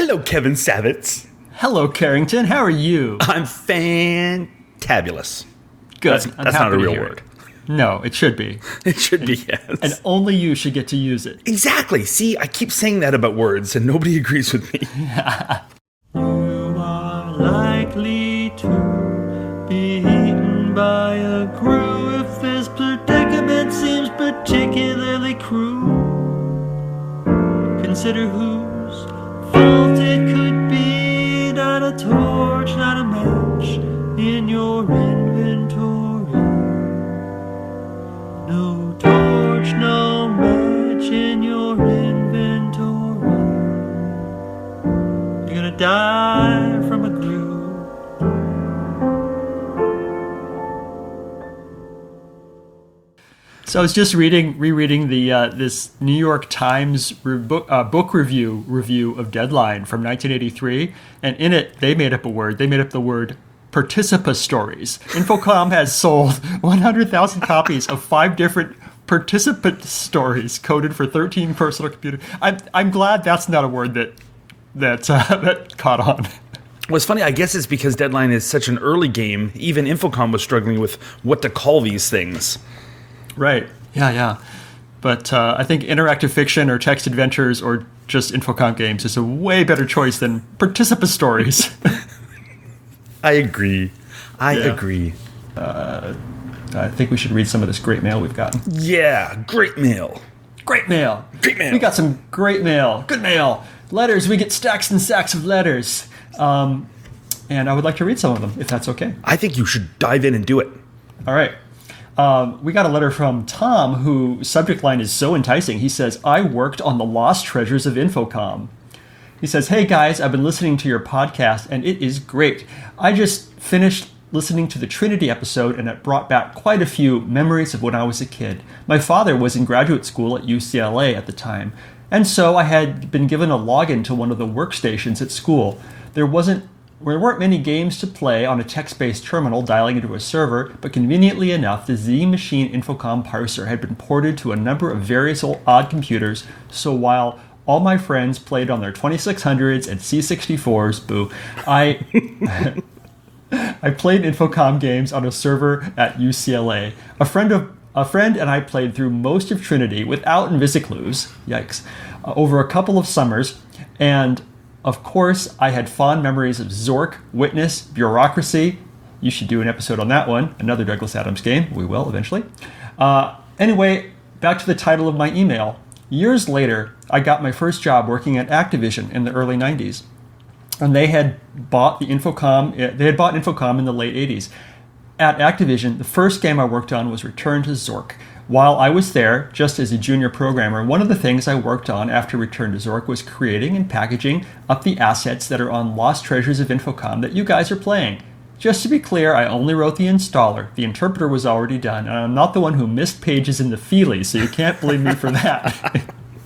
Hello, Kevin Savitz. Hello, Carrington. How are you? I'm fantabulous. Good. That's not a real word. No, it should be. It should be, yes. And only you should get to use it. Exactly. See, I keep saying that about words, and nobody agrees with me. You are likely to be eaten by a crew if this predicament seems particularly cruel. Consider whose fault it could be. Not a torch, not a match in your inventory. No torch, no match in your inventory. You're gonna die from a glue. So I was just rereading the this New York Times book review of Deadline from 1983, and in it they made up a word. They made up the word Participa stories. Infocom has sold 100,000 copies of 5 different participant stories coded for 13 personal computers. I'm glad that's not a word that caught on. Well, it's funny. I guess it's because Deadline is such an early game. Even Infocom was struggling with what to call these things. Right. Yeah. But I think interactive fiction or text adventures or just Infocom games is a way better choice than Participa stories. I agree. I agree. I think we should read some of this great mail we've gotten. Yeah, great mail. Great mail. Great mail. We got some great mail. Good mail. Letters. We get stacks and stacks of letters. And I would like to read some of them, if that's okay. I think you should dive in and do it. All right. We got a letter from Tom, whose subject line is so enticing. He says, I worked on the lost treasures of Infocom. He says, hey guys, I've been listening to your podcast and it is great. I just finished listening to the Trinity episode and it brought back quite a few memories of when I was a kid. My father was in graduate school at UCLA at the time, and so I had been given a login to one of the workstations at school. There weren't many games to play on a text-based terminal dialing into a server, but conveniently enough, the Z-Machine Infocom parser had been ported to a number of various odd computers, so while all my friends played on their 2600s and C64s, boo, I played Infocom games on a server at UCLA. A friend and I played through most of Trinity without Invisiclues, yikes, over a couple of summers, and of course, I had fond memories of Zork, Witness, Bureaucracy. You should do an episode on that one. Another Douglas Adams game. We will eventually. Anyway, back to the title of my email. Years later, I got my first job working at Activision in the early 90s. And they had bought Infocom in the late 80s. At Activision, the first game I worked on was Return to Zork. While I was there, just as a junior programmer, one of the things I worked on after Return to Zork was creating and packaging up the assets that are on Lost Treasures of Infocom that you guys are playing. Just to be clear, I only wrote the installer. The interpreter was already done, and I'm not the one who missed pages in the feely, so you can't blame me for that.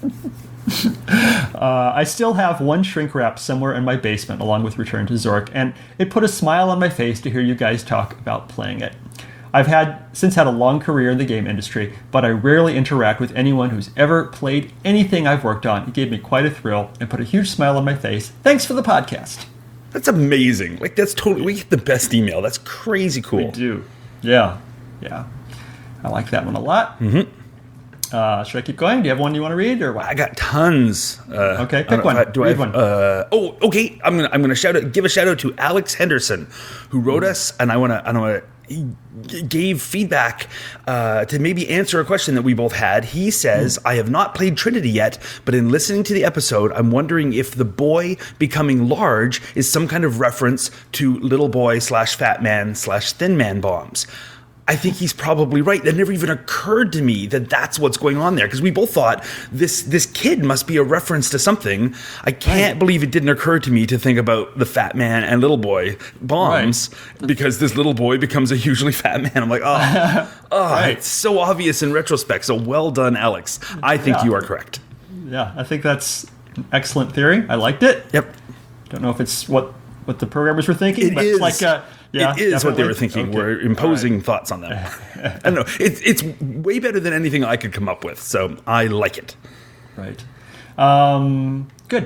I still have one shrink wrap somewhere in my basement along with Return to Zork, and it put a smile on my face to hear you guys talk about playing it. I've since had a long career in the game industry, but I rarely interact with anyone who's ever played anything I've worked on. It gave me quite a thrill and put a huge smile on my face. Thanks for the podcast. That's amazing. Like, we get the best email. That's crazy cool. We do. Yeah. I like that one a lot. Mm-hmm. Should I keep going? Do you have one you want to read, or what? I got tons. Okay, pick one. Read one. Okay. I'm gonna give a shout out to Alex Henderson, who wrote us, and I wanna gave feedback to maybe answer a question that we both had. He says, I have not played Trinity yet, but in listening to the episode, I'm wondering if the boy becoming large is some kind of reference to little boy / fat man / thin man bombs. I think he's probably right. That never even occurred to me that that's what's going on there, because we both thought this kid must be a reference to something. I can't believe it didn't occur to me to think about the fat man and little boy bombs, because this little boy becomes a hugely fat man. I'm like, It's so obvious in retrospect. So well done, Alex. I think you are correct. Yeah, I think that's an excellent theory. I liked it. Yep. Don't know if it's what the programmers were thinking, it but is. It's like it is definitely what they were thinking. Okay. We're imposing thoughts on them. I don't know. It's way better than anything I could come up with, so I like it. Right. Good.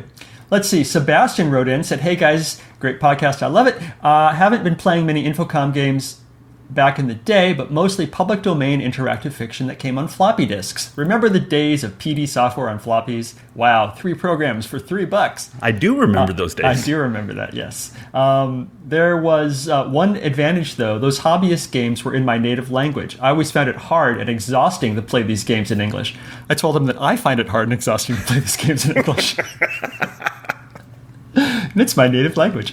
Let's see. Sebastian wrote in, said, "Hey guys, great podcast. I love it. Haven't been playing many Infocom games back in the day, but mostly public domain interactive fiction that came on floppy disks. Remember the days of PD software on floppies? Wow, 3 programs for $3. I do remember those days. I do remember that, yes. There was one advantage, though. Those hobbyist games were in my native language. I always found it hard and exhausting to play these games in English. I told him that I find it hard and exhausting to play these games in English. And it's my native language.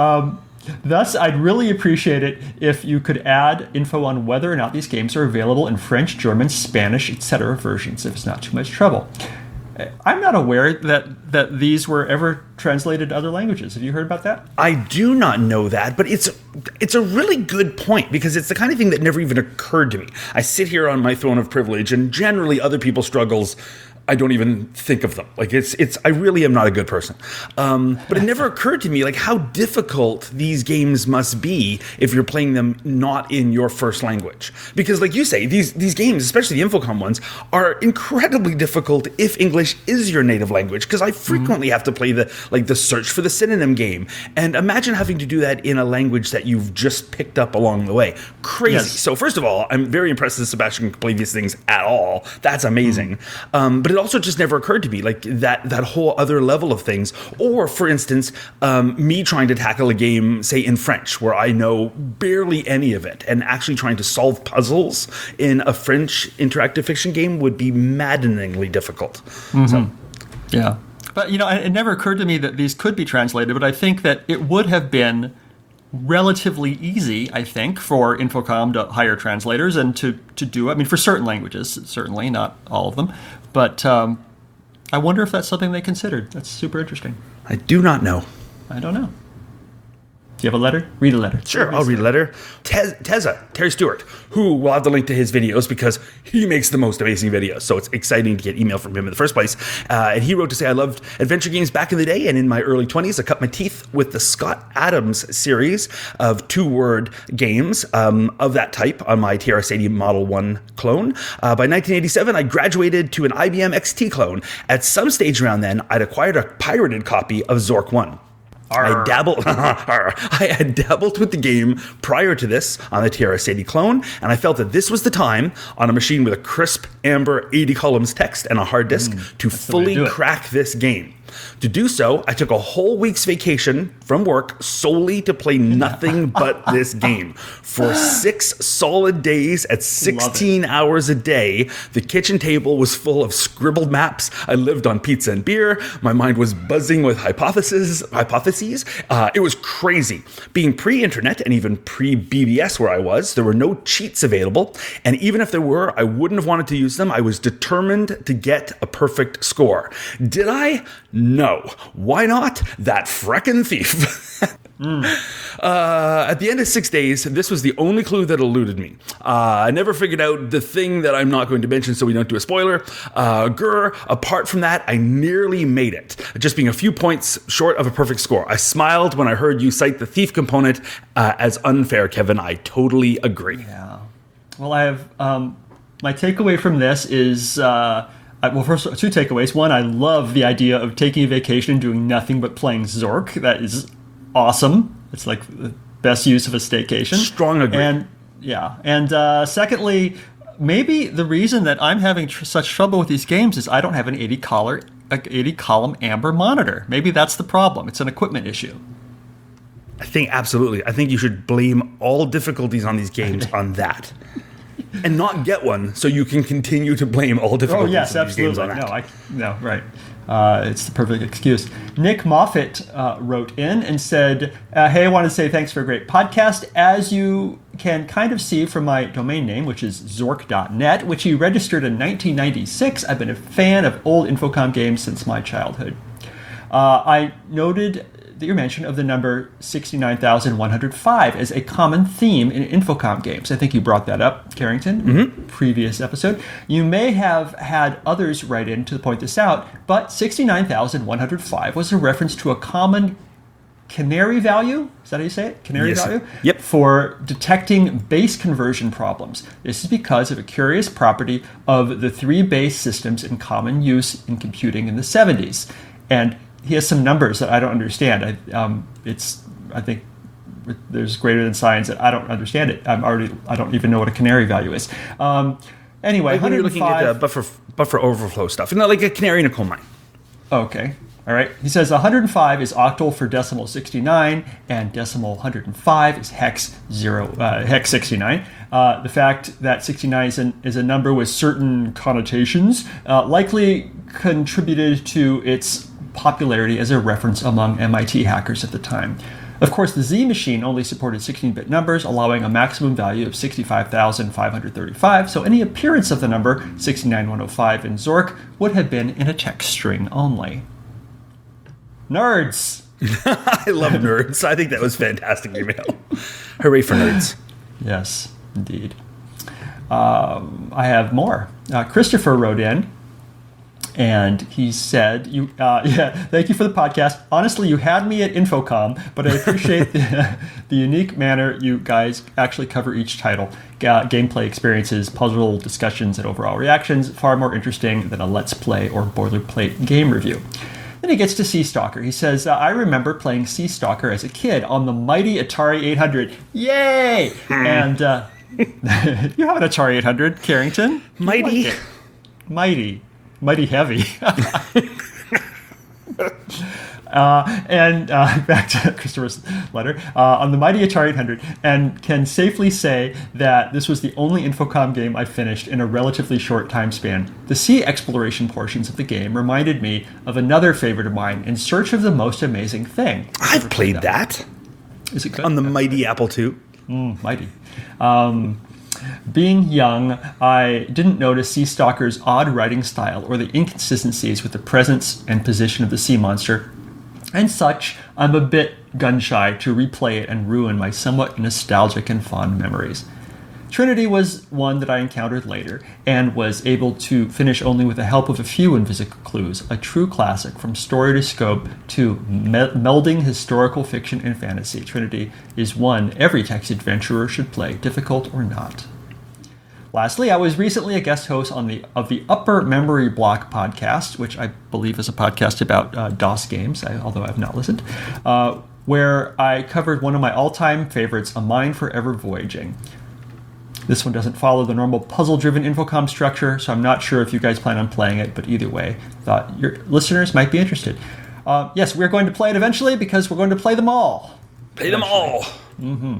Thus, I'd really appreciate it if you could add info on whether or not these games are available in French, German, Spanish, etc. versions, if it's not too much trouble. I'm not aware that these were ever translated to other languages. Have you heard about that? I do not know that, but it's a really good point because it's the kind of thing that never even occurred to me. I sit here on my throne of privilege, and generally other people's struggles, I don't even think of them. Like I really am not a good person. But it never occurred to me like how difficult these games must be if you're playing them not in your first language. Because like you say, these games, especially the Infocom ones, are incredibly difficult if English is your native language. Because I frequently have to play the search for the synonym game. And imagine having to do that in a language that you've just picked up along the way. Crazy. Yes. So first of all, I'm very impressed that Sebastian can play these things at all. That's amazing. But it also just never occurred to me, like that whole other level of things. Or, for instance, me trying to tackle a game, say, in French, where I know barely any of it, and actually trying to solve puzzles in a French interactive fiction game would be maddeningly difficult. So, yeah. But, it never occurred to me that these could be translated, but I think that it would have been relatively easy, I think, for Infocom to hire translators and to do it. I mean, for certain languages, certainly, not all of them. But I wonder if that's something they considered. That's super interesting. I do not know. I don't know. Do you have a letter? Read a letter. Sure, I'll read a letter. Terry Stewart, who will have the link to his videos because he makes the most amazing videos. So it's exciting to get email from him in the first place. And he wrote to say, I loved adventure games back in the day, and in my early 20s, I cut my teeth with the Scott Adams series of 2-word games of that type on my TRS-80 Model 1 clone. By 1987, I graduated to an IBM XT clone. At some stage around then, I'd acquired a pirated copy of Zork 1. I had dabbled with the game prior to this on the TRS-80 clone, and I felt that this was the time on a machine with a crisp, amber 80 columns text and a hard disk to fully crack this game. To do so, I took a whole week's vacation from work solely to play nothing but this game. For 6 solid days at 16 hours a day, the kitchen table was full of scribbled maps. I lived on pizza and beer. My mind was buzzing with hypotheses. It was crazy. Being pre-internet and even pre-BBS where I was, there were no cheats available. And even if there were, I wouldn't have wanted to use them. I was determined to get a perfect score. Did I? No. Why not? That freckin' thief. At the end of 6 days, this was the only clue that eluded me. I never figured out the thing that I'm not going to mention so we don't do a spoiler. Apart from that, I nearly made it, just being a few points short of a perfect score. I smiled when I heard you cite the thief component as unfair, Kevin. I totally agree. Yeah. Well, I have my takeaway from this is... first, 2 takeaways. One, I love the idea of taking a vacation and doing nothing but playing Zork. That is awesome. It's like the best use of a staycation. Strong agree. And secondly, maybe the reason that I'm having such trouble with these games is I don't have an 80-column amber monitor. Maybe that's the problem. It's an equipment issue. I think absolutely. I think you should blame all difficulties on these games on that. And not get one, so you can continue to blame all difficulties on these games on that. No, right. It's the perfect excuse. Nick Moffat wrote in and said, hey, I want to say thanks for a great podcast. As you can kind of see from my domain name, which is zork.net, which you registered in 1996, I've been a fan of old Infocom games since my childhood. I noted your mention of the number 69,105 as a common theme in Infocom games. I think you brought that up, Carrington, previous episode. You may have had others write in to point this out, but 69,105 was a reference to a common canary value. Is that how you say it? Canary value? Yep. For detecting base conversion problems. This is because of a curious property of the 3 base systems in common use in computing in the 70s. And he has some numbers that I don't understand. I think there's greater than signs that I don't understand it. I don't even know what a canary value is. Anyway, Like when you're looking at buffer overflow stuff, not like a canary in a coal mine. Okay. All right. He says 105 is octal for decimal 69, and decimal 105 is hex 69. The fact that 69 is a number with certain connotations likely contributed to its popularity as a reference among MIT hackers at the time. Of course, the Z machine only supported 16-bit numbers, allowing a maximum value of 65,535, so any appearance of the number 69105 in Zork would have been in a text string only. Nerds! I love nerds. I think that was fantastic email. Hooray for nerds. Yes, indeed. I have more. Christopher wrote in, and he said, thank you for the podcast. Honestly, you had me at Infocom, but I appreciate the unique manner you guys actually cover each title. Gameplay experiences, puzzle discussions, and overall reactions, far more interesting than a Let's Play or boilerplate game review. Then he gets to Sea Stalker. He says, I remember playing Sea Stalker as a kid on the mighty Atari 800. Yay! And you have an Atari 800, Carrington? Mighty. Like mighty heavy. And back to Christopher's letter, on the mighty Atari 800, and can safely say that this was the only Infocom game I finished in a relatively short time span. The sea exploration portions of the game reminded me of another favorite of mine, In Search of the Most Amazing Thing. I've played that. Is it good? On the mighty Apple II. Mighty. Being young, I didn't notice Sea Stalker's odd writing style or the inconsistencies with the presence and position of the sea monster. And such, I'm a bit gun-shy to replay it and ruin my somewhat nostalgic and fond memories. Trinity was one that I encountered later, and was able to finish only with the help of a few invisible clues, a true classic from story to scope to melding historical fiction and fantasy. Trinity is one every text adventurer should play, difficult or not. Lastly, I was recently a guest host of the Upper Memory Block podcast, which I believe is a podcast about DOS games, although I have not listened, where I covered one of my all-time favorites, A Mind Forever Voyaging. This one doesn't follow the normal puzzle-driven Infocom structure, so I'm not sure if you guys plan on playing it, but either way, thought your listeners might be interested. Yes, we're going to play it eventually because we're going to play them all. Play them all. Mm-hmm.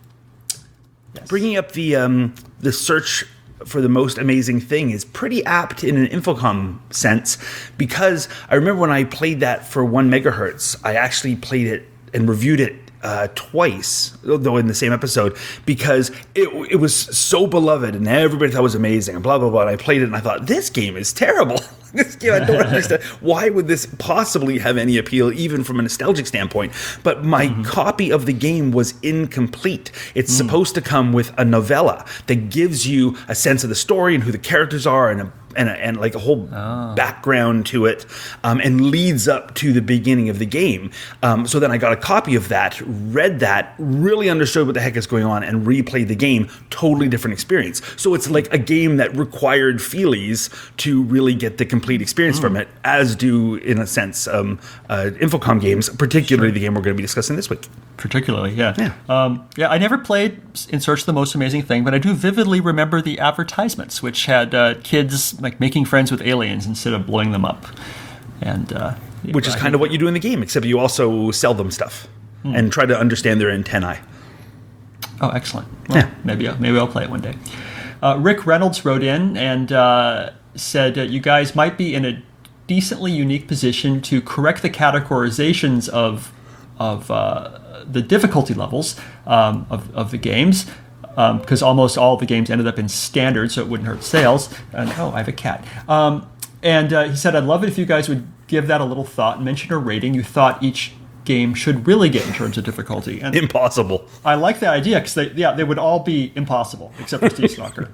Yes. Bringing up the search for the most amazing thing is pretty apt in an Infocom sense, because I remember when I played that for 1 megahertz, I actually played it and reviewed it twice, though in the same episode, because it was so beloved and everybody thought it was amazing and blah, blah, blah. And I played it and I thought, this game is terrible. This game, I don't understand. Why would this possibly have any appeal, even from a nostalgic standpoint? But my copy of the game was incomplete. It's supposed to come with a novella that gives you a sense of the story and who the characters are and like a whole background to it, and leads up to the beginning of the game. So then I got a copy of that, read that, really understood what the heck is going on, and replayed the game. Totally different experience. So it's like a game that required feelies to really get the complete experience from it, as do, in a sense, Infocom games, particularly the game we're going to be discussing this week. Particularly, yeah. I never played In Search of the Most Amazing Thing, but I do vividly remember the advertisements, which had kids like making friends with aliens instead of blowing them up. And which is kind of what you do in the game, except you also sell them stuff and try to understand their antennae. Oh, excellent. Well, maybe I'll play it one day. Rick Reynolds wrote in and said, you guys might be in a decently unique position to correct the categorizations of the difficulty levels of the games, because almost all the games ended up in standard, so it wouldn't hurt sales. And I have a cat. And he said, I'd love it if you guys would give that a little thought and mention a rating you thought each game should really get in terms of difficulty. And impossible. I like that idea, because they would all be impossible, except for Sea Stalker.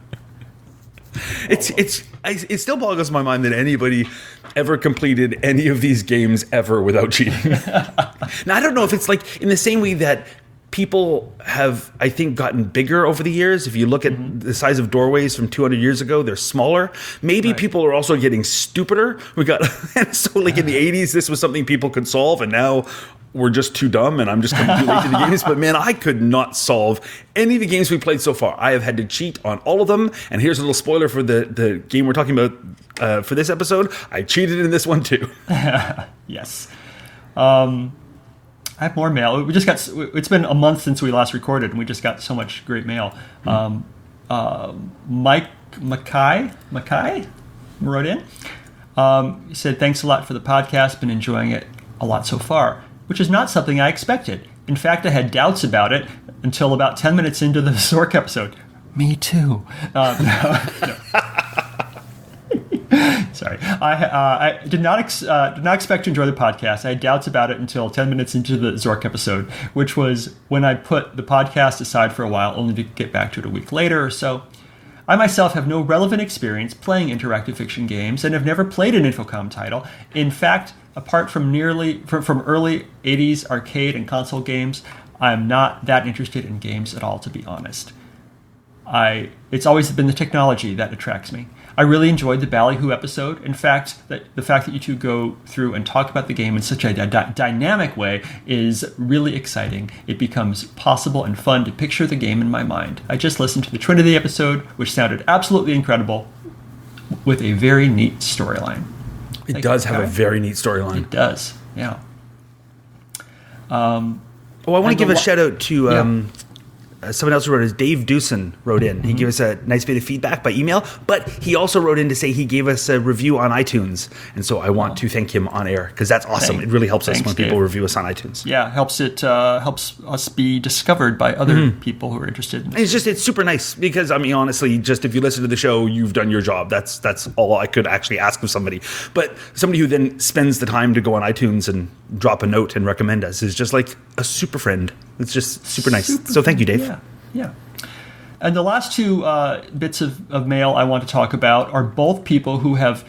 It still boggles my mind that anybody ever completed any of these games ever without cheating. Now, I don't know if it's like in the same way that people have, I think, gotten bigger over the years. If you look at the size of doorways from 200 years ago, they're smaller. Maybe people are also getting stupider. So like in the 80s, this was something people could solve, and now we're just too dumb, and I'm just coming too late to the games. But man, I could not solve any of the games we played so far. I have had to cheat on all of them. And here's a little spoiler for the game we're talking about for this episode. I cheated in this one too. Yes. I have more mail. It's been a month since we last recorded, and we just got so much great mail. Mike Mackay wrote in. He said, "Thanks a lot for the podcast. Been enjoying it a lot so far," which is not something I expected. In fact, I had doubts about it until about 10 minutes into the Zork episode. Me too. No. Sorry. I did not expect to enjoy the podcast. I had doubts about it until 10 minutes into the Zork episode, which was when I put the podcast aside for a while, only to get back to it a week later or so. I myself have no relevant experience playing interactive fiction games and have never played an Infocom title. In fact, apart from from early 80s arcade and console games, I'm not that interested in games at all, to be honest. It's always been the technology that attracts me. I really enjoyed the Ballyhoo episode. In fact, the fact that you two go through and talk about the game in such a dynamic way is really exciting. It becomes possible and fun to picture the game in my mind. I just listened to the Trinity episode, which sounded absolutely incredible, with a very neat storyline. It does have a very neat storyline. It does, yeah. I want to give a shout out to someone else who wrote us. Dave Dewson wrote in. He gave us a nice bit of feedback by email, but he also wrote in to say he gave us a review on iTunes. And so I want to thank him on air, because that's awesome. It really helps us when people review us on iTunes. Yeah, helps us be discovered by other people who are interested in this. It's super nice, because I mean, honestly, just if you listen to the show, you've done your job. That's all I could actually ask of somebody. But somebody who then spends the time to go on iTunes and drop a note and recommend us is just like a super friend. It's just super nice. So thank you, Dave. Yeah. And the last two bits of mail I want to talk about are both people who have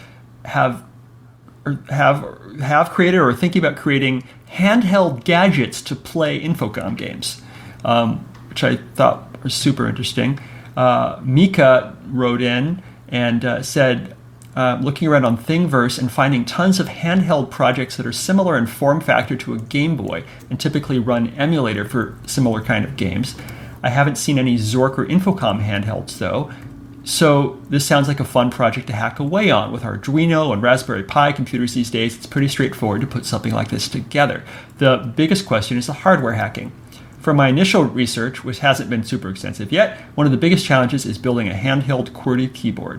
created or are thinking about creating handheld gadgets to play Infocom games, which I thought was super interesting. Mika wrote in and said, looking around on Thingiverse and finding tons of handheld projects that are similar in form factor to a Game Boy and typically run emulator for similar kind of games. I haven't seen any Zork or Infocom handhelds though, so this sounds like a fun project to hack away on. With Arduino and Raspberry Pi computers these days, it's pretty straightforward to put something like this together. The biggest question is the hardware hacking. From my initial research, which hasn't been super extensive yet, one of the biggest challenges is building a handheld QWERTY keyboard.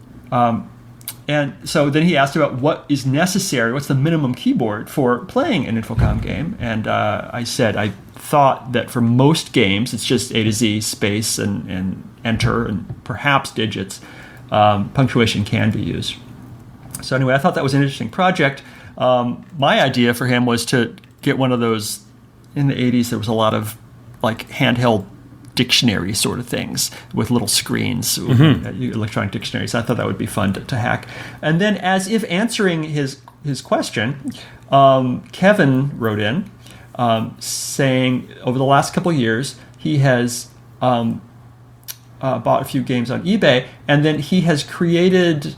And so then he asked about what is necessary, what's the minimum keyboard for playing an Infocom game. And I said I thought that for most games, it's just A to Z, space, and enter, and perhaps digits. Punctuation can be used. So anyway, I thought that was an interesting project. My idea for him was to get one of those. In the 80s, there was a lot of like handheld dictionary sort of things with little screens, electronic dictionaries. I thought that would be fun to hack. And then, as if answering his question, Kevin wrote in saying over the last couple of years he has bought a few games on eBay, and then he has created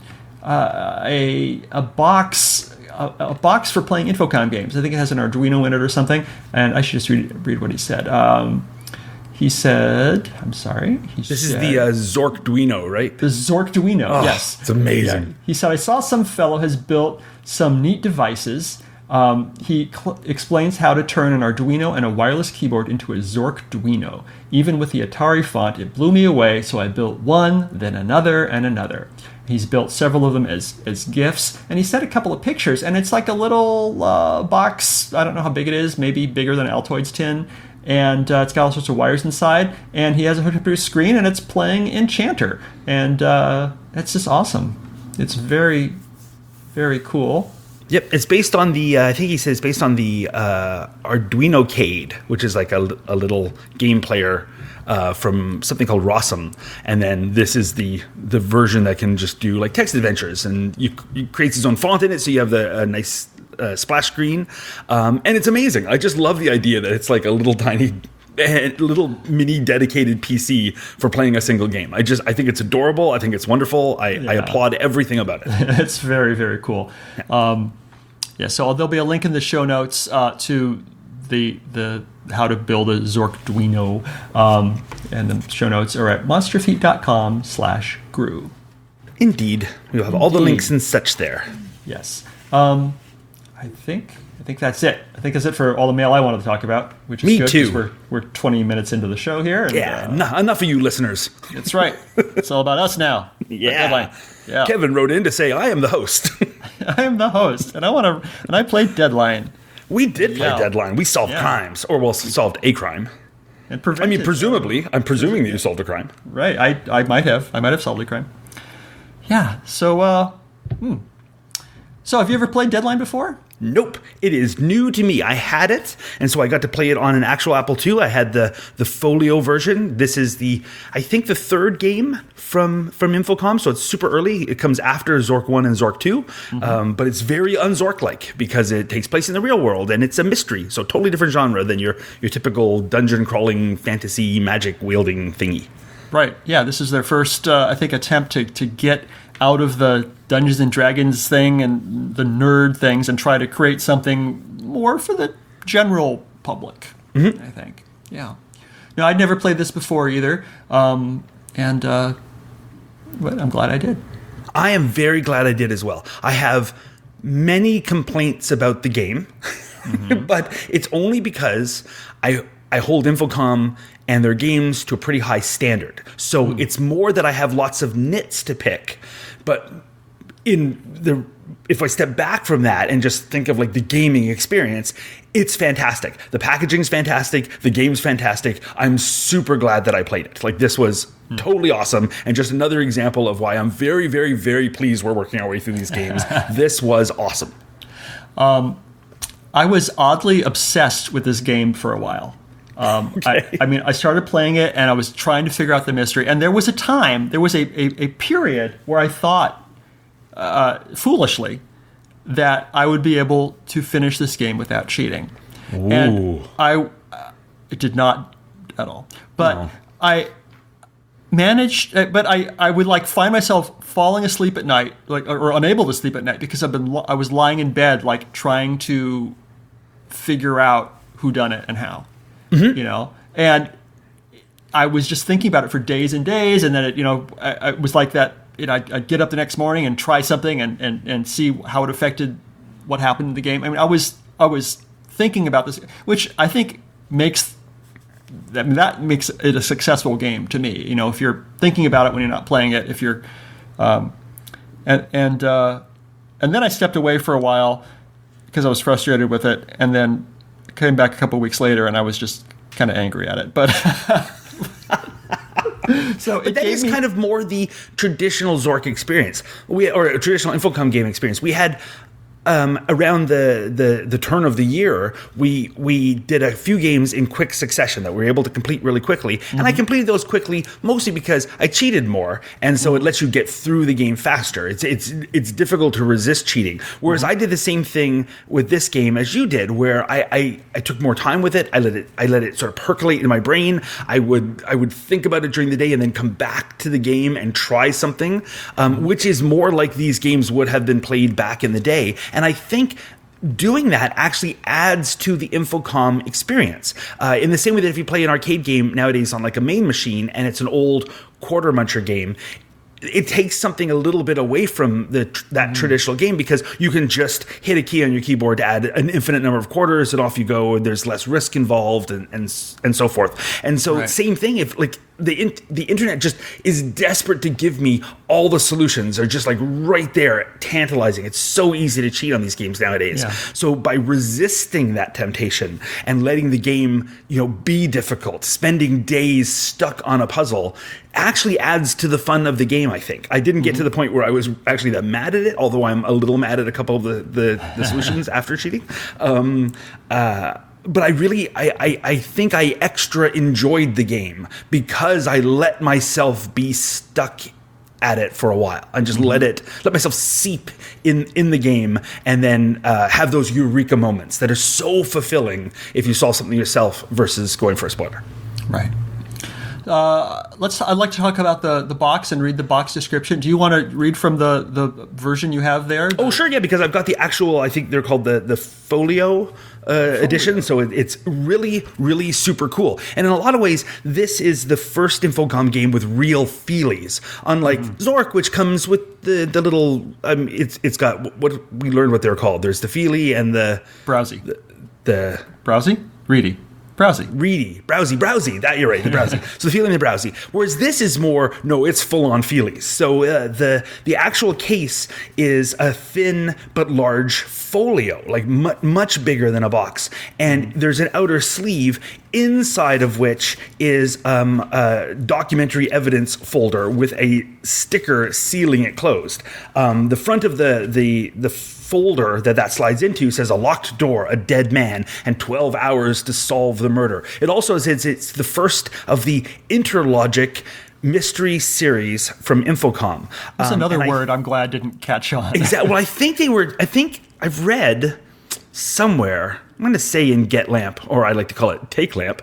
a box. A box for playing Infocom games. I think it has an Arduino in it or something. And I should just read what he said. He said, I'm sorry. This is the Zorkduino, right? The Zorkduino, yes. It's amazing. Yeah. He said, I saw some fellow has built some neat devices. He explains how to turn an Arduino and a wireless keyboard into a Zorkduino. Even with the Atari font, it blew me away, so I built one, then another, and another. He's built several of them as GIFs, and he sent a couple of pictures, and it's like a little box. I don't know how big it is, maybe bigger than an Altoids tin, and it's got all sorts of wires inside, and he has it hooked up to his screen, and it's playing Enchanter, and it's just awesome. It's very, very cool. Yep, it's based on the, I think he says, based on the Arduino-cade, which is like a little game player from something called Rossum, and then this is the version that can just do like text adventures, and you creates his own font in it, so you have a nice splash screen, and it's amazing. I just love the idea that it's like a little tiny little mini dedicated PC for playing a single game. I think it's adorable. I think it's wonderful. I applaud everything about it. It's very, very cool. So there'll be a link in the show notes to the how to build a Zorkduino, and the show notes are at monsterfeet.com/grew. Indeed. We'll have all the links and such there. Yes. I think that's it. I think that's it for all the mail I wanted to talk about, which is Me good, too. 'cause we're 20 minutes into the show here. And, Enough of you listeners. That's right. It's all about us now. Yeah. Yeah. Kevin wrote in to say, I am the host. I am the host, and I played Deadline. We did play Yeah. Deadline. We solved crimes, or solved a crime. And I mean, presumably. I'm presuming that you solved a crime. Right. I might have solved a crime. Yeah. So, So have you ever played Deadline before? Nope. It is new to me. I had it, and so I got to play it on an actual Apple II. I had the Folio version. This is I think the third game from Infocom, so it's super early. It comes after Zork 1 and Zork 2, but it's very un-Zork-like because it takes place in the real world, and it's a mystery, so totally different genre than your typical dungeon-crawling, fantasy, magic-wielding thingy. Right. Yeah, this is their first, I think, attempt to get out of the Dungeons and Dragons thing and the nerd things and try to create something more for the general public, I think. Yeah. No, I'd never played this before either, but I'm glad I did. I am very glad I did as well. I have many complaints about the game, but it's only because I hold Infocom and their games to a pretty high standard. So it's more that I have lots of nits to pick. But if I step back from that and just think of like the gaming experience, it's fantastic. The packaging's fantastic. The game's fantastic. I'm super glad that I played it. Like, this was totally awesome. And just another example of why I'm very, very, very pleased we're working our way through these games. This was awesome. I was oddly obsessed with this game for a while. Okay. I started playing it and I was trying to figure out the mystery. And there was a period where I thought, foolishly, that I would be able to finish this game without cheating. Ooh. And it did not at all. But No. I managed, but I would like find myself falling asleep at night, or unable to sleep at night because I was lying in bed, like trying to figure out who done it and how. And I was just thinking about it for days and days, and then it was like that. I'd get up the next morning and try something and see how it affected what happened in the game. I mean, I was thinking about this, which I think makes it a successful game to me. If you're thinking about it when you're not playing it, if you're, and then I stepped away for a while because I was frustrated with it, and then came back a couple of weeks later, and I was just kind of angry at it. But But that is kind of more the traditional Zork experience, or a traditional Infocom game experience. We had around the turn of the year, we did a few games in quick succession that we were able to complete really quickly, and I completed those quickly mostly because I cheated more, and so it lets you get through the game faster. It's difficult to resist cheating. Whereas I did the same thing with this game as you did, where I took more time with it. I let it sort of percolate in my brain. I would think about it during the day and then come back to the game and try something, which is more like these games would have been played back in the day. And I think doing that actually adds to the Infocom experience. In the same way that if you play an arcade game nowadays on like a main machine and it's an old quarter muncher game, it takes something a little bit away from that traditional game, because you can just hit a key on your keyboard to add an infinite number of quarters and off you go, and there's less risk involved and so forth. And so same thing, if like the internet just is desperate to give me all the solutions, are just like right there, tantalizing. It's so easy to cheat on these games nowadays. Yeah. So by resisting that temptation and letting the game, be difficult, spending days stuck on a puzzle actually adds to the fun of the game, I think. I didn't get to the point where I was actually that mad at it, although I'm a little mad at a couple of the solutions after cheating. But I think I extra enjoyed the game because I let myself be stuck at it for a while and just let myself seep in the game, and then have those eureka moments that are so fulfilling if you solve something yourself versus going for a spoiler. Right. I'd like to talk about the box and read the box description. Do you want to read from the version you have there? Oh, sure, yeah, because I've got the actual, I think they're called the folio edition, so it's really, really super cool. And in a lot of ways, this is the first Infocom game with real feelies, unlike Zork, which comes with the little, it's got, what we learned what they're called. There's the feely and the... Browsy. The Browsy? Reedy. Browsy. Reedy. Browsy. That, you're right, the browsy. So the feely and the browsy. Whereas this is more, no, it's full-on feelies. So the actual case is a thin but large folio, like much bigger than a box. And there's an outer sleeve inside of which is a documentary evidence folder with a sticker sealing it closed. The front of the folder that slides into says a locked door, a dead man, and 12 hours to solve the murder. It also says it's the first of the Interlogic mystery series from Infocom. That's another word I'm glad didn't catch on. Exactly. Well, I think I've read somewhere, I'm going to say in Get Lamp, or I like to call it Take Lamp.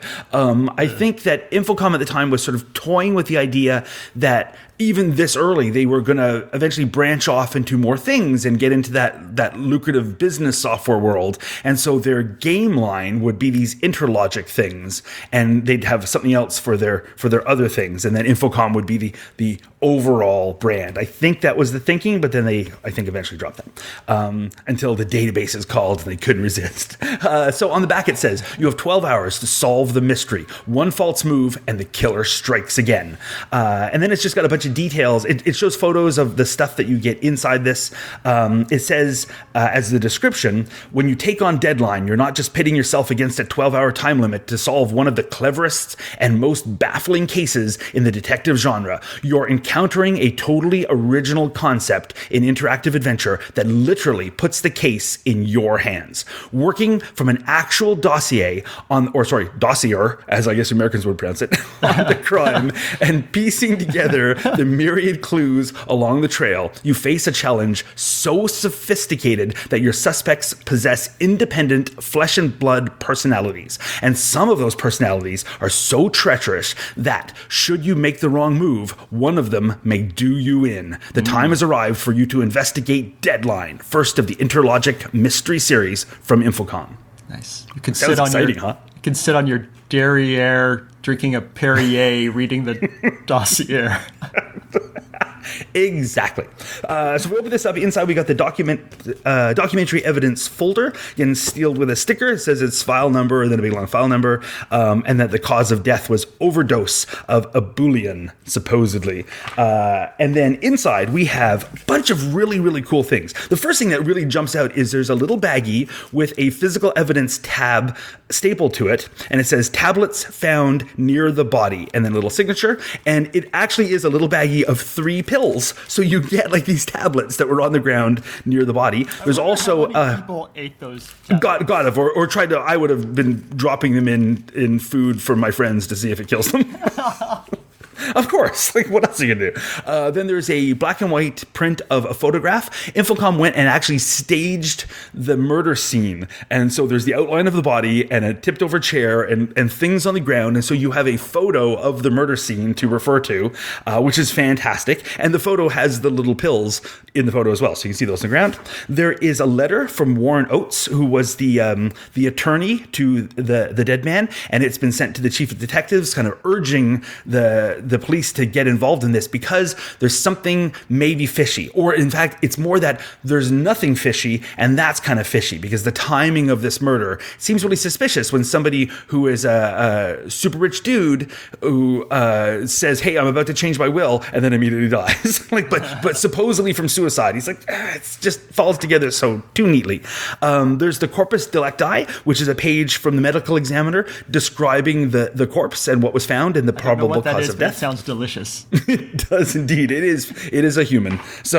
I think that Infocom at the time was sort of toying with the idea that even this early, they were going to eventually branch off into more things and get into that lucrative business software world. And so their game line would be these Interlogic things, and they'd have something else for their other things. And then Infocom would be the overall brand. I think that was the thinking, but then I think eventually dropped them until the databases called and they couldn't resist. So on the back it says, you have 12 hours to solve the mystery. One false move and the killer strikes again. And then it's just got a bunch of details. It shows photos of the stuff that you get inside this. It says, as the description, when you take on Deadline, you're not just pitting yourself against a 12-hour time limit to solve one of the cleverest and most baffling cases in the detective genre. You're encountering a totally original concept in interactive adventure that literally puts the case in your hands. Working from an actual dossier, as I guess Americans would pronounce it, on the crime, and piecing together the myriad clues along the trail, you face a challenge so sophisticated that your suspects possess independent flesh and blood personalities. And some of those personalities are so treacherous that, should you make the wrong move, one of them may do you in. The time has arrived for you to investigate Deadline, first of the Interlogic mystery series from Infocom. Nice. You can Sounds exciting, huh? You can sit on your derriere drinking a Perrier reading the dossier. Exactly. So we open this up. Inside, we got the documentary evidence folder, again sealed with a sticker. It says its file number, and then a big long file number, and that the cause of death was overdose of ebullient, supposedly. And then inside, we have a bunch of really, really cool things. The first thing that really jumps out is there's a little baggie with a physical evidence tab stapled to it, and it says tablets found near the body, and then a little signature. And it actually is a little baggie of 3 pills. So you get like these tablets that were on the ground near the body. There's also how many people ate those tablets? God have, or tried to. I would have been dropping them in food for my friends to see if it kills them. Of course. Like, what else are you going to do? Then there's a black and white print of a photograph. Infocom went and actually staged the murder scene. And so there's the outline of the body and a tipped over chair and things on the ground. And so you have a photo of the murder scene to refer to, which is fantastic. And the photo has the little pills in the photo as well. So you can see those on the ground. There is a letter from Warren Oates, who was the attorney to the dead man. And it's been sent to the chief of detectives, kind of urging the police to get involved in this because there's something maybe fishy. Or in fact, it's more that there's nothing fishy, and that's kind of fishy because the timing of this murder seems really suspicious when somebody who is a super rich dude who says, hey, I'm about to change my will, and then immediately dies. but supposedly from suicide. He's like, it just falls together so too neatly. There's the corpus delicti, which is a page from the medical examiner describing the corpse and what was found and the probable cause of death. sounds delicious. It does indeed. It is a human. So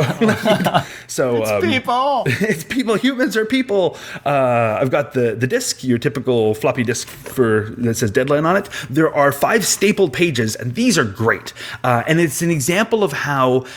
It's people. It's people. Humans are people. I've got the disc, your typical floppy disk that says deadline on it. There are 5 stapled pages, and these are great. And it's an example of how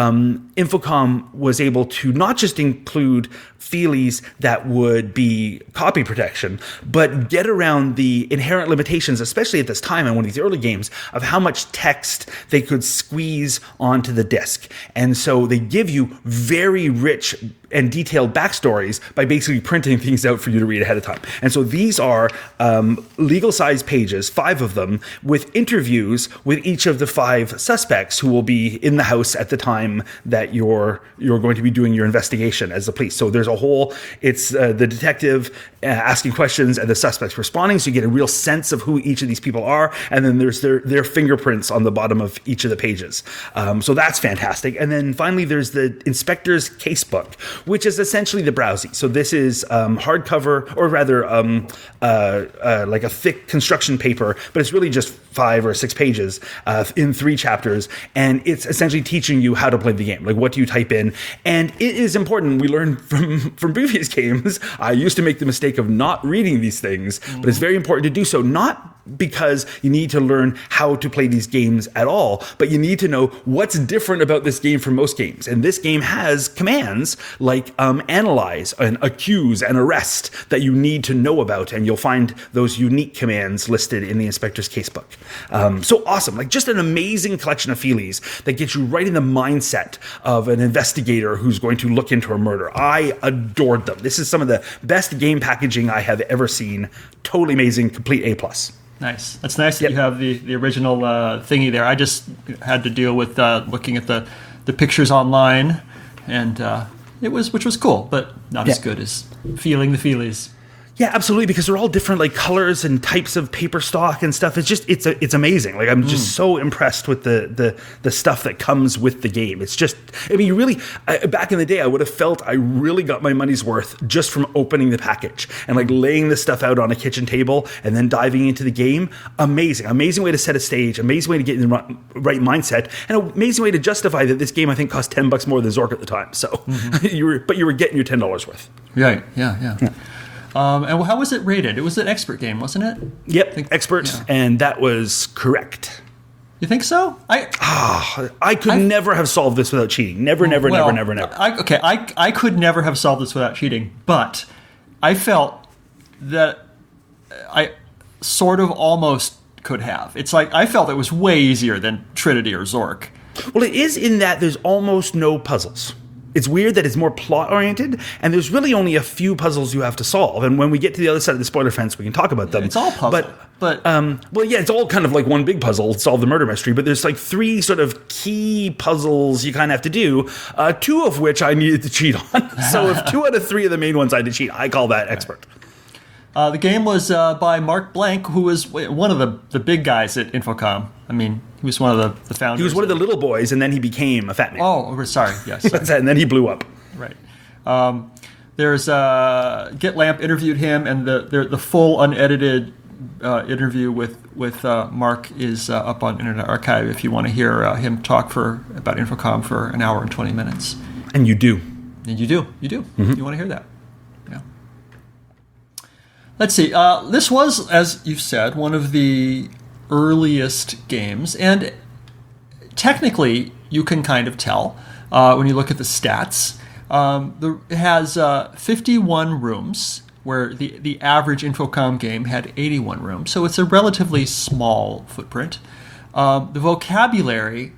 Infocom was able to not just include feelies that would be copy protection, but get around the inherent limitations, especially at this time in one of these early games, of how much text they could squeeze onto the disc. And so they give you very rich and detailed backstories by basically printing things out for you to read ahead of time. And so these are legal-sized pages, 5 of them, with interviews with each of the 5 suspects who will be in the house at the time that you're going to be doing your investigation as the police. So there's a whole, it's the detective asking questions and the suspects responding, so you get a real sense of who each of these people are, and then there's their fingerprints on the bottom of each of the pages. So that's fantastic. And then finally there's the inspector's casebook, which is essentially the Browsie. So this is hardcover, or rather like a thick construction paper, but it's really just 5 or 6 pages in 3 chapters, and it's essentially teaching you how to play the game. Like, what do you type in? And it is important. We learned from previous games, I used to make the mistake of not reading these things, but it's very important to do so, not because you need to learn how to play these games at all, but you need to know what's different about this game from most games. And this game has commands like analyze and accuse and arrest that you need to know about, and you'll find those unique commands listed in the inspector's casebook. So awesome, like just an amazing collection of feelies that gets you right in the mindset of an investigator who's going to look into a murder. I adored them. This is some of the best game packaging I have ever seen. Totally amazing, complete A+. Nice. That's nice that you have the original thingy there. I just had to deal with looking at the pictures online, and which was cool, but not as good as feeling the feelies. Yeah, absolutely, because they're all different, like colors and types of paper stock and stuff. It's just it's amazing. Like, I'm just so impressed with the stuff that comes with the game. It's just, I mean, you really back in the day, I would have felt I really got my money's worth just from opening the package and like laying this stuff out on a kitchen table and then diving into the game. Amazing way to set a stage. Amazing way to get in the right mindset, and an amazing way to justify that this game I think cost $10 more than Zork at the time. So you were getting your $10 worth. Right. Yeah. And how was it rated? It was an expert game, wasn't it? Yep, expert, and that was correct. You think so? I could never have solved this without cheating. Never. I could never have solved this without cheating, but I felt that I sort of almost could have. It's like I felt it was way easier than Trinity or Zork. Well, it is in that there's almost no puzzles. It's weird that it's more plot-oriented, and there's really only a few puzzles you have to solve. And when we get to the other side of the spoiler fence, we can talk about them. It's all puzzle. But it's all kind of like one big puzzle, solve the murder mystery. But there's like 3 sort of key puzzles you kind of have to do, 2 of which I needed to cheat on. So if 2 out of 3 of the main ones I had to cheat, I call that expert. The game was by Mark Blank, who was one of the big guys at Infocom. I mean, he was one of the founders. He was one of the little boys, and then he became a fat man. Oh, sorry. Yes. Sorry. And then he blew up. Right. There's GitLamp interviewed him, and the full unedited interview with Mark is up on Internet Archive if you want to hear him talk about Infocom for an hour and 20 minutes. And you do. And you do. Mm-hmm. You want to hear that. Yeah. Let's see. This was, as you've said, one of the earliest games, and technically you can kind of tell when you look at the stats. It has 51 rooms, where the average Infocom game had 81 rooms, so it's a relatively small footprint. The vocabulary,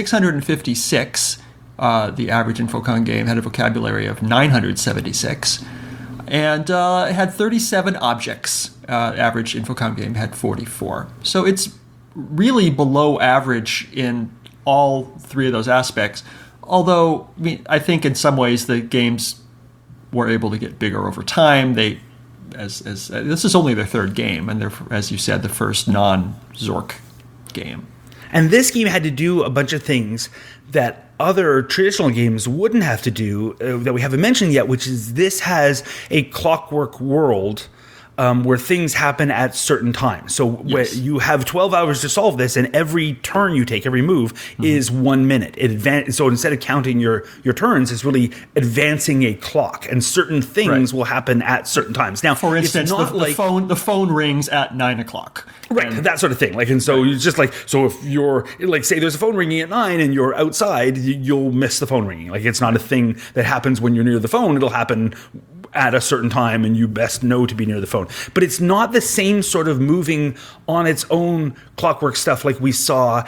656. The average Infocom game had a vocabulary of 976. And it had 37 objects. Average Infocom game had 44. So it's really below average in all 3 of those aspects. Although, I think in some ways the games were able to get bigger over time. This is only their 3rd game, and they're, as you said, the first non-Zork game. And this game had to do a bunch of things that other traditional games wouldn't have to do that we haven't mentioned yet, which is this has a Clockwork World where things happen at certain times. So you have 12 hours to solve this, and every turn you take, every move is 1 minute. So instead of counting your turns, it's really advancing a clock, and certain things will happen at certain times. Now, For instance, it's not the phone rings at 9 o'clock. Right, that sort of thing. Like, and so you just like, so if you're like, say there's a phone ringing at 9 and you're outside, you'll miss the phone ringing. Like, it's not a thing that happens when you're near the phone. It'll happen at a certain time, and you best know to be near the phone. But it's not the same sort of moving on its own clockwork stuff like we saw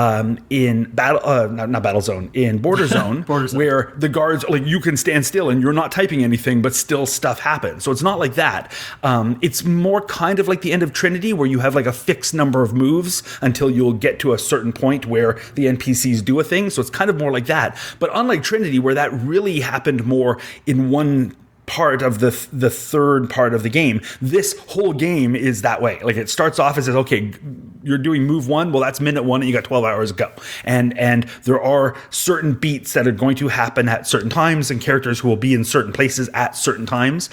in not Battle Zone, in Border Zone, where the guards, like, you can stand still and you're not typing anything, but still stuff happens. So it's not like that. It's more kind of like the end of Trinity, where you have like a fixed number of moves until you'll get to a certain point where the NPCs do a thing. So it's kind of more like that. But unlike Trinity, where that really happened more in one part of the third part of the game, this whole game is that way. Like, it starts off as, okay, you're doing move 1, well, that's minute 1 and you got 12 hours to go, and there are certain beats that are going to happen at certain times, and characters who will be in certain places at certain times,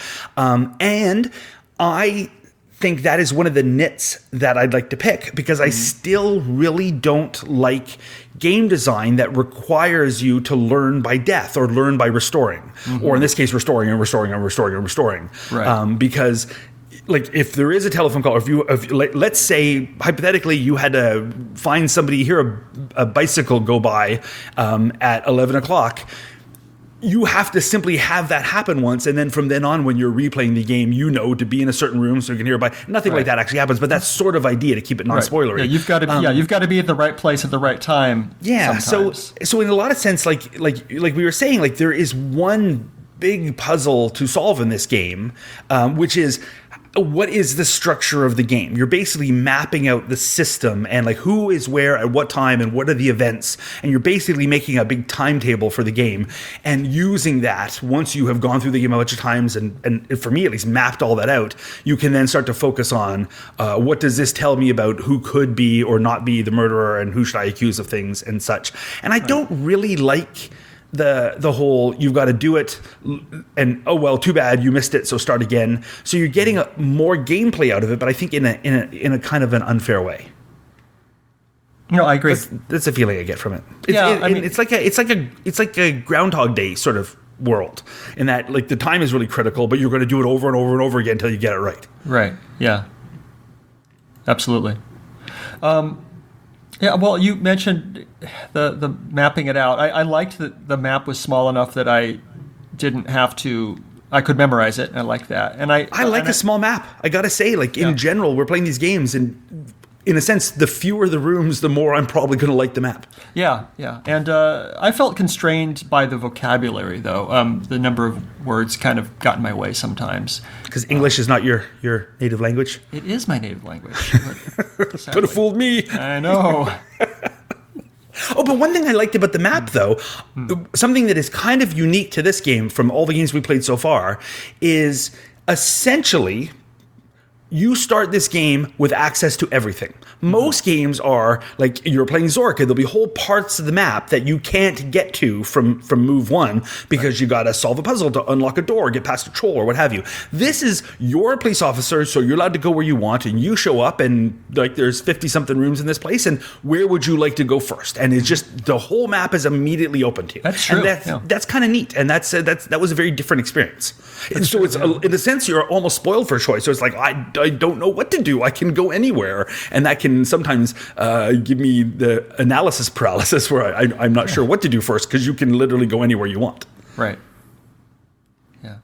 and I think that is one of the nits that I'd like to pick, because I still really don't like game design that requires you to learn by death or learn by restoring, or in this case, restoring and restoring and restoring and restoring. Right. Because, like, if there is a telephone call, if let's say hypothetically you had to find somebody, hear a bicycle go by at 11 o'clock. You have to simply have that happen once, and then from then on, when you're replaying the game, you know to be in a certain room so you can hear by. Nothing like that actually happens, but that's sort of idea to keep it non-spoilery. Yeah, you've got to be at the right place at the right time. Yeah. Sometimes. So in a lot of sense, like we were saying, like, there is one big puzzle to solve in this game, which is, what is the structure of the game? You're basically mapping out the system and, like, who is where at what time and what are the events, and you're basically making a big timetable for the game, and using that, once you have gone through the game a bunch of times and for me at least mapped all that out, you can then start to focus on what does this tell me about who could be or not be the murderer, and who should I accuse of things and such. And I don't really like the whole, you've got to do it, and oh well, too bad, you missed it, so start again. So you're getting more gameplay out of it, but I think in a kind of an unfair way. No, I agree. That's a feeling I get from it. It's like a Groundhog Day sort of world, in that, like, the time is really critical, but you're going to do it over and over and over again until you get it right. Right. Yeah. Absolutely. Yeah, well, you mentioned the mapping it out. I liked that the map was small enough that I didn't have to. I could memorize it. And I like that, and I like a small map. I gotta say, like, in general, we're playing these games, and in a sense, the fewer the rooms, the more I'm probably going to like the map. Yeah, and I felt constrained by the vocabulary, though. The number of words kind of got in my way sometimes. Because English is not your native language? It is my native language. Could have fooled me. I know. Oh, but one thing I liked about the map, though, something that is kind of unique to this game from all the games we played so far, is essentially, you start this game with access to everything. Most games are like, you're playing Zorka, there'll be whole parts of the map that you can't get to from move 1 because you got to solve a puzzle to unlock a door, get past a troll, or what have you. This is, you're a police officer, so you're allowed to go where you want, and you show up, and, like, there's 50 something rooms in this place, and where would you like to go first? And it's just, the whole map is immediately open to you. That's true. And that's kind of neat, and that was a very different experience. And so it's in a sense, you're almost spoiled for choice. So it's like, I don't know what to do. I can go anywhere, and that can sometimes give me the analysis paralysis, where I'm not sure what to do first, because you can literally go anywhere you want. Right. Yeah.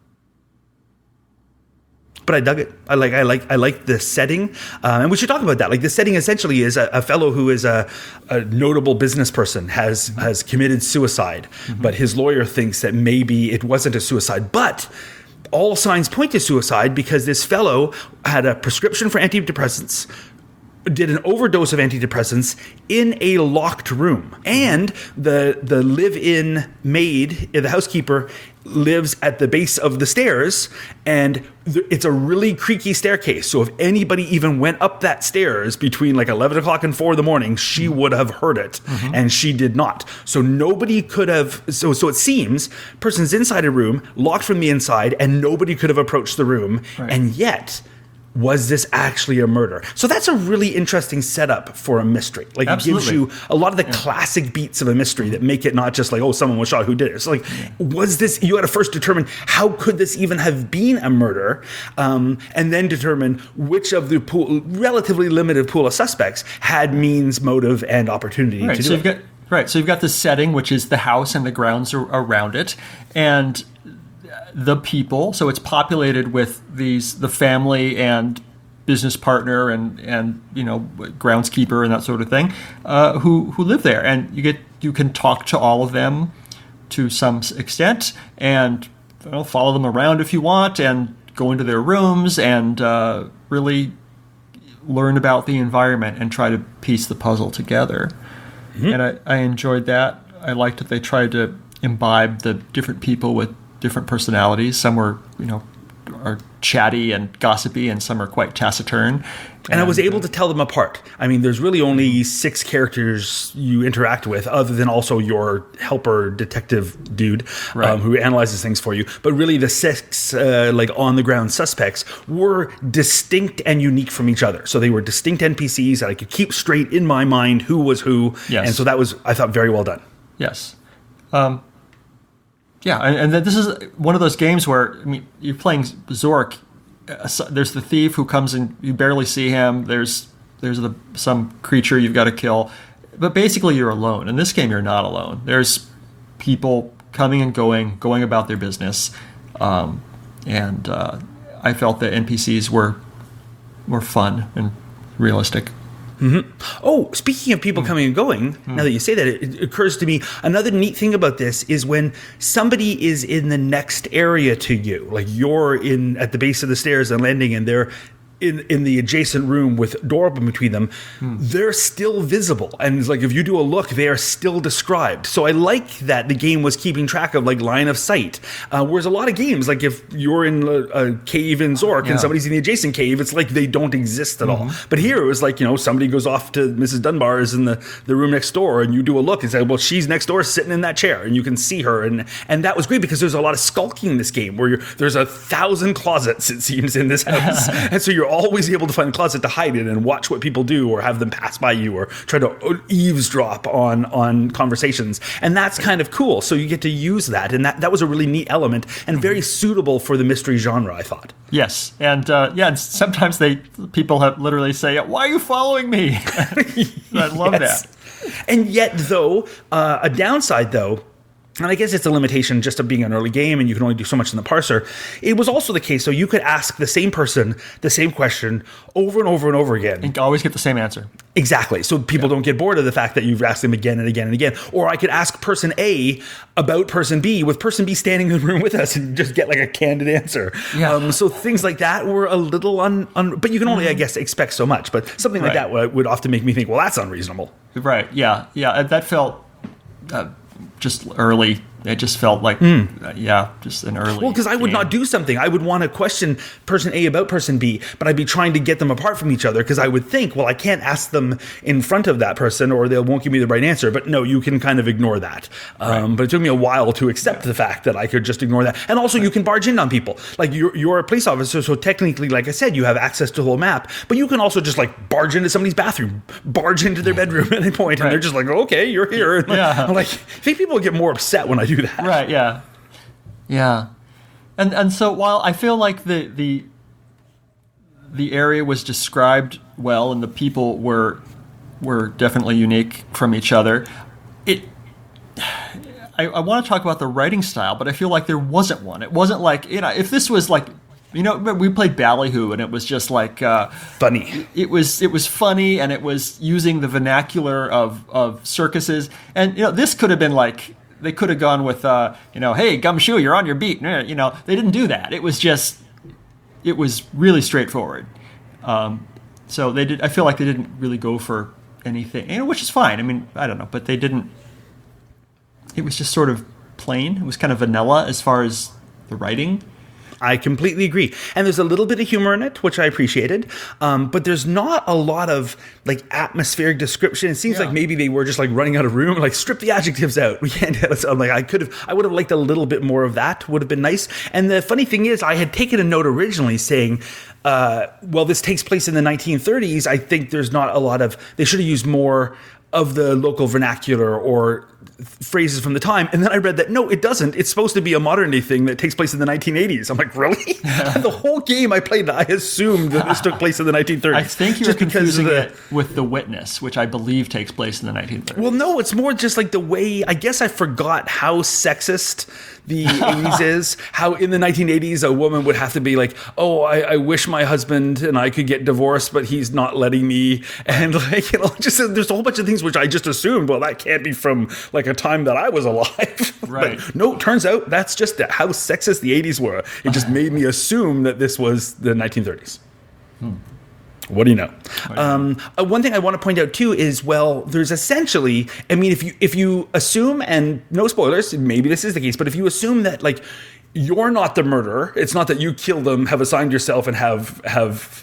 But I dug it. I like the setting, and we should talk about that. Like, the setting essentially is a fellow who is a notable business person has committed suicide, but his lawyer thinks that maybe it wasn't a suicide, but all signs point to suicide, because this fellow had a prescription for antidepressants, did an overdose of antidepressants in a locked room, and the live-in maid, the housekeeper, lives at the base of the stairs, and it's a really creaky staircase. So if anybody even went up that stairs between like 11 o'clock and 4 in the morning, she would have heard it, and she did not. So nobody could have. So it seems person's inside a room, locked from the inside, and nobody could have approached the room, and yet was this actually a murder? So that's a really interesting setup for a mystery. Like, it gives you a lot of the classic beats of a mystery that make it not just like, oh, someone was shot, who did it? So like, was this, you had to first determine how could this even have been a murder, and then determine which of the relatively limited pool of suspects had means, motive, and opportunity to do it. So you've got the setting, which is the house and the grounds around it, and the people. So it's populated with the family and business partner and groundskeeper and that sort of thing, who live there, and you can talk to all of them to some extent, and follow them around if you want, and go into their rooms and really learn about the environment and try to piece the puzzle together. Mm-hmm. And I enjoyed that. I liked that they tried to imbibe the different people with different personalities. Some were, are chatty and gossipy, and some are quite taciturn. And I was able to tell them apart. I mean, there's really only 6 characters you interact with, other than also your helper detective dude, who analyzes things for you. But really, the 6 on-the-ground suspects were distinct and unique from each other. So they were distinct NPCs that I could keep straight in my mind who was who. Yes. And so that was, I thought, very well done. Yes. Yeah, and then this is one of those games where, you're playing Zork. There's the thief who comes in, you barely see him. There's some creature you've got to kill. But basically you're alone. In this game, you're not alone. There's people coming and going about their business. And I felt that NPCs were fun and realistic. Mm-hmm. Oh, speaking of people coming and going, now that you say that, it occurs to me, another neat thing about this is when somebody is in the next area to you, like you're at the base of the stairs and landing, and they're in the adjacent room with door open between them, they're still visible. And it's like, if you do a look, they are still described. So I like that the game was keeping track of like line of sight. Whereas a lot of games, like if you're in a cave in Zork and somebody's in the adjacent cave, it's like they don't exist at all. But here it was like, somebody goes off to Mrs. Dunbar's in the room next door, and you do a look and say, well, she's next door sitting in that chair, and you can see her. And that was great, because there's a lot of skulking in this game where there's 1,000 closets, it seems, in this house. And so you're always able to find a closet to hide in and watch what people do, or have them pass by you, or try to eavesdrop on conversations. And that's kind of cool. So you get to use that. And that was a really neat element, and very suitable for the mystery genre, I thought. Yes. And and sometimes people have literally say, why are you following me? I love that. And yet, though, a downside, though, and I guess it's a limitation just of being an early game and you can only do so much in the parser. It was also the case, so you could ask the same person the same question over and over and over again. And always get the same answer. Exactly. So people don't get bored of the fact that you've asked them again and again and again. Or I could ask person A about person B with person B standing in the room with us and just get like a candid answer. Yeah. So things like that were a little but you can only, I guess, expect so much. But something like that would often make me think, well, that's unreasonable. Right. Yeah. Yeah. That felt... just early. It just felt like, just an early. Well, because I would not do something. I would want to question person A about person B, but I'd be trying to get them apart from each other, because I would think, well, I can't ask them in front of that person or they won't give me the right answer. But no, you can kind of ignore that. But it took me a while to accept the fact that I could just ignore that. And also, you can barge in on people. Like, you're a police officer, so technically, like I said, you have access to the whole map. But you can also just like barge into somebody's bathroom, barge into their bedroom at any point, and they're just like, okay, you're here. And I'm like, I think people get more upset when I do that. Right. Yeah. Yeah. And so while I feel like the area was described well and the people were definitely unique from each other, I want to talk about the writing style, but I feel like there wasn't one. It wasn't like, if this was like, we played Ballyhoo, and it was just like funny. It was funny, and it was using the vernacular of circuses. And this could have been like, they could have gone with hey, Gumshoe, you're on your beat. They didn't do that. It was really straightforward. So they did. I feel like they didn't really go for anything, which is fine. I mean, I don't know, but they didn't. It was just sort of plain. It was kind of vanilla as far as the writing. I completely agree. And there's a little bit of humor in it, which I appreciated. But there's not a lot of like atmospheric description. It seems like maybe they were just like running out of room, like strip the adjectives out. We can't have it. So like I would have liked a little bit more of that. Would have been nice. And the funny thing is, I had taken a note originally saying well, this takes place in the 1930s. I think there's not a lot of. They should have used more of the local vernacular or phrases from the time. And then I read that, no, it doesn't. It's supposed to be a modern day thing that takes place in the 1980s. I'm like, really? The whole game I played, I assumed that this took place in the 1930s. I think you're confusing it with The Witness, which I believe takes place in the 1930s. Well, no, it's more just like the way, I guess I forgot how sexist the 80s is. How in the 1980s a woman would have to be like, oh, I wish my husband and I could get divorced, but he's not letting me. And like, just there's a whole bunch of things which I just assumed, well, that can't be from like a time that I was alive. Right. But no, it turns out that's just how sexist the 80s were. It just made me assume that this was the 1930s. What do you know? One thing I want to point out too is, well, there's essentially, I mean, if you assume, and no spoilers, maybe this is the case, but if you assume that like you're not the murderer, it's not that you kill them, have assigned yourself, and have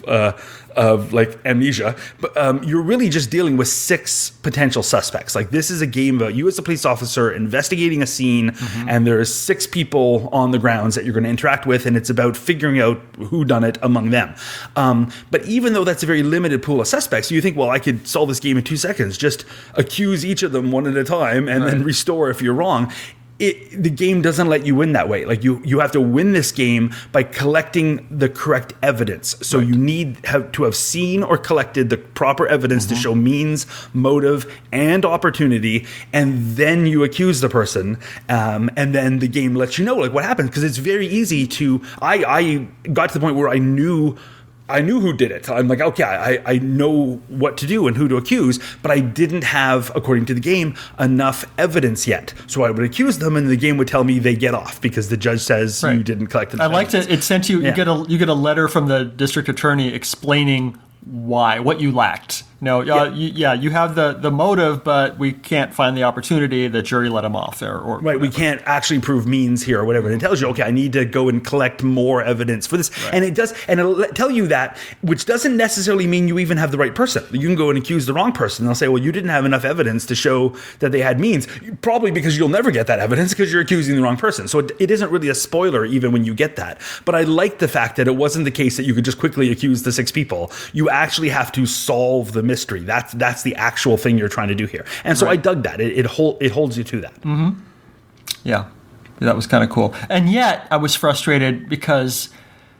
like amnesia, but you're really just dealing with 6 potential suspects. Like this is a game about you as a police officer investigating a scene, and there's 6 people on the grounds that you're going to interact with, and it's about figuring out who done it among them. But even though that's a very limited pool of suspects, you think, well, I could solve this game in 2 seconds. Just accuse each of them one at a time, and then restore if you're wrong. The game doesn't let you win that way. Like you have to win this game by collecting the correct evidence. So you need to have seen or collected the proper evidence to show means, motive, and opportunity, and then you accuse the person, and then the game lets you know like what happened, because it's very easy to. I got to the point where I knew who did it. I'm like, okay, I know what to do and who to accuse, but I didn't have, according to the game, enough evidence yet. So I would accuse them, and the game would tell me they get off because the judge says you didn't collect enough evidence. I liked it. It sent you. You get a letter from the district attorney explaining what you lacked. No, you have the motive, but we can't find the opportunity. The jury let him off there, or right. We can't actually prove means here or whatever. And it tells you, okay, I need to go and collect more evidence for this, and it does, and it'll tell you that, which doesn't necessarily mean you even have the right person. You can go and accuse the wrong person. And they'll say, well, you didn't have enough evidence to show that they had means, probably because you'll never get that evidence because you're accusing the wrong person. So it isn't really a spoiler even when you get that. But I like the fact that it wasn't the case that you could just quickly accuse the 6 people. You actually have to solve the mystery. That's the actual thing you're trying to do here. And so I dug that. It holds you to that. Mm-hmm. Yeah, that was kind of cool. And yet I was frustrated because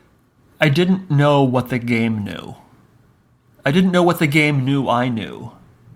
I didn't know what the game knew. I didn't know what the game knew I knew.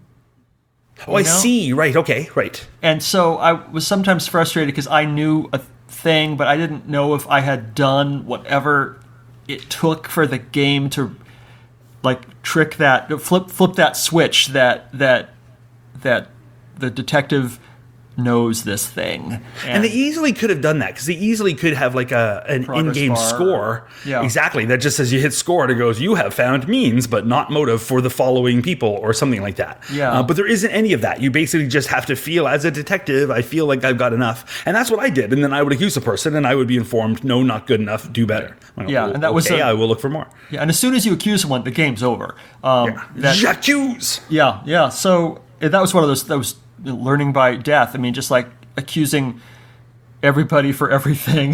Oh, I see. Right. Okay. Right. And so I was sometimes frustrated because I knew a thing, but I didn't know if I had done whatever it took for the game to like trick that, flip that switch that the detective knows this thing. And they easily could have done that, because they easily could have like an in-game score. Yeah. Exactly. That just says you hit score and it goes, you have found means, but not motive for the following people, or something like that. Yeah. But there isn't any of that. You basically just have to feel, as a detective, I feel like I've got enough. And that's what I did. And then I would accuse a person and I would be informed, no, not good enough, do better. And that was I will look for more. Yeah. And as soon as you accuse someone, the game's over. J'accuse. Yeah. Yeah. So that was one of those, that was learning by death. I mean, just like accusing everybody for everything.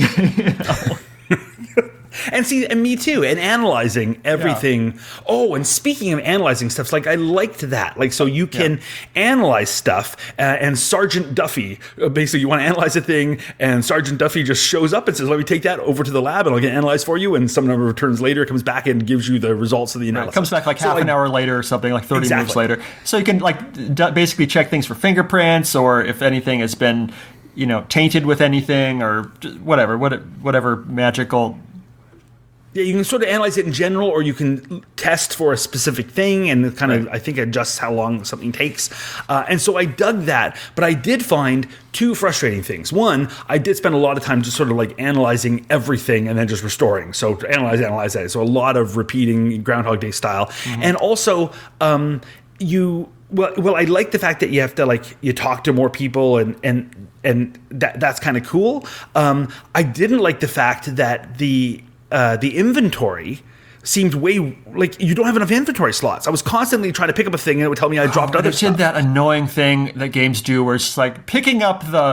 And see, and me too, and analyzing everything. Yeah. Oh, and speaking of analyzing stuff, like I liked that. Like, so you can analyze stuff, and Sergeant Duffy, basically you want to analyze a thing, and Sergeant Duffy just shows up and says, let me take that over to the lab and I'll get it analyzed for you. And some number of turns later, it comes back and gives you the results of the analysis. It comes back like half an hour later or something, like 30 minutes later. So you can like basically check things for fingerprints, or if anything has been, tainted with anything, or whatever magical. Yeah, you can sort of analyze it in general, or you can test for a specific thing and kind of, I think, adjust how long something takes. And so I dug that, but I did find 2 frustrating things. One, I did spend a lot of time just sort of like analyzing everything and then just restoring. So to analyze that. So a lot of repeating Groundhog Day style. Mm-hmm. And also, I like the fact that you have to you talk to more people and that's kind of cool. I didn't like the fact that the inventory seemed way like you don't have enough inventory slots. I was constantly trying to pick up a thing and it would tell me I dropped other stuff. It did that annoying thing that games do where it's like picking up the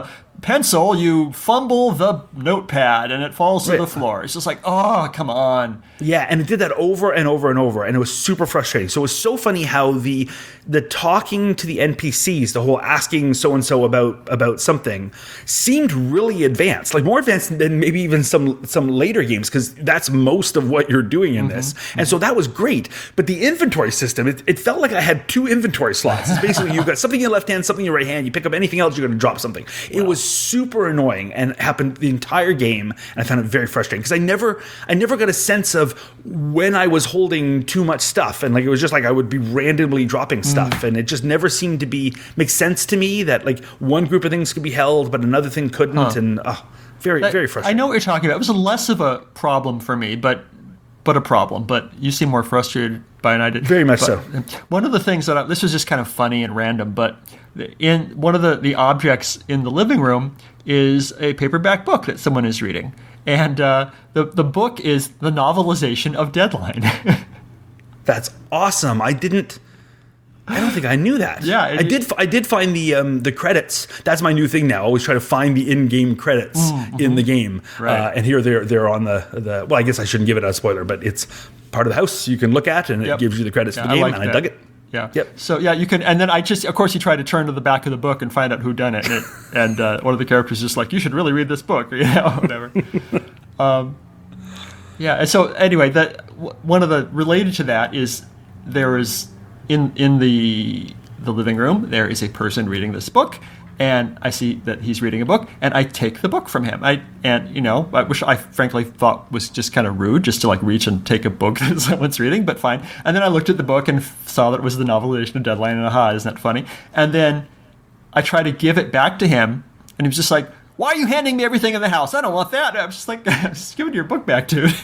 pencil, you fumble the notepad and it falls to Right. the floor. It's just like, oh, come on. Yeah, and it did that over and over and over, and it was super frustrating. So it was so funny how the talking to the NPCs, the whole asking so and so about something, seemed really advanced, like more advanced than maybe even some later games, because that's most of what you're doing in this. And so that was great. But the inventory system, it felt like I had 2 inventory slots. It's basically you've got something in your left hand, something in your right hand. You pick up anything else, you're going to drop something. It was super annoying and happened the entire game, and I found it very frustrating because I never got a sense of when I was holding too much stuff, and like it was just like I would be randomly dropping stuff, and it just never seemed to make sense to me that like one group of things could be held but another thing couldn't, and very frustrating. I know what you're talking about. It was less of a problem for me, but a problem. But you seem more frustrated by it than I did. Very much so. One of the things this was just kind of funny and random, but in one of the objects in the living room is a paperback book that someone is reading. And the book is the novelization of Deadline. That's awesome. I don't think I knew that. Yeah, I did find the credits. That's my new thing now. I always try to find the in-game credits in the game. Right. And here they're on the. Well, I guess I shouldn't give it a spoiler, but it's part of the house you can look at, and it gives you the credits for the game, and I dug it. Yeah. Yep. So yeah, you can, and then of course, you try to turn to the back of the book and find out who done it, and one of the characters is just like, you should really read this book, whatever. Yeah. And so anyway, one of the related to that is there is in the living room there is a person reading this book, and I see that he's reading a book, and I take the book from him. Which I frankly thought was just kind of rude, just to like reach and take a book that someone's reading, but fine. And then I looked at the book and saw that it was the novelization of Deadline, and isn't that funny? And then I tried to give it back to him, and he was just like, "Why are you handing me everything in the house? I don't want that." And I was just like, "Just give me your book back, dude."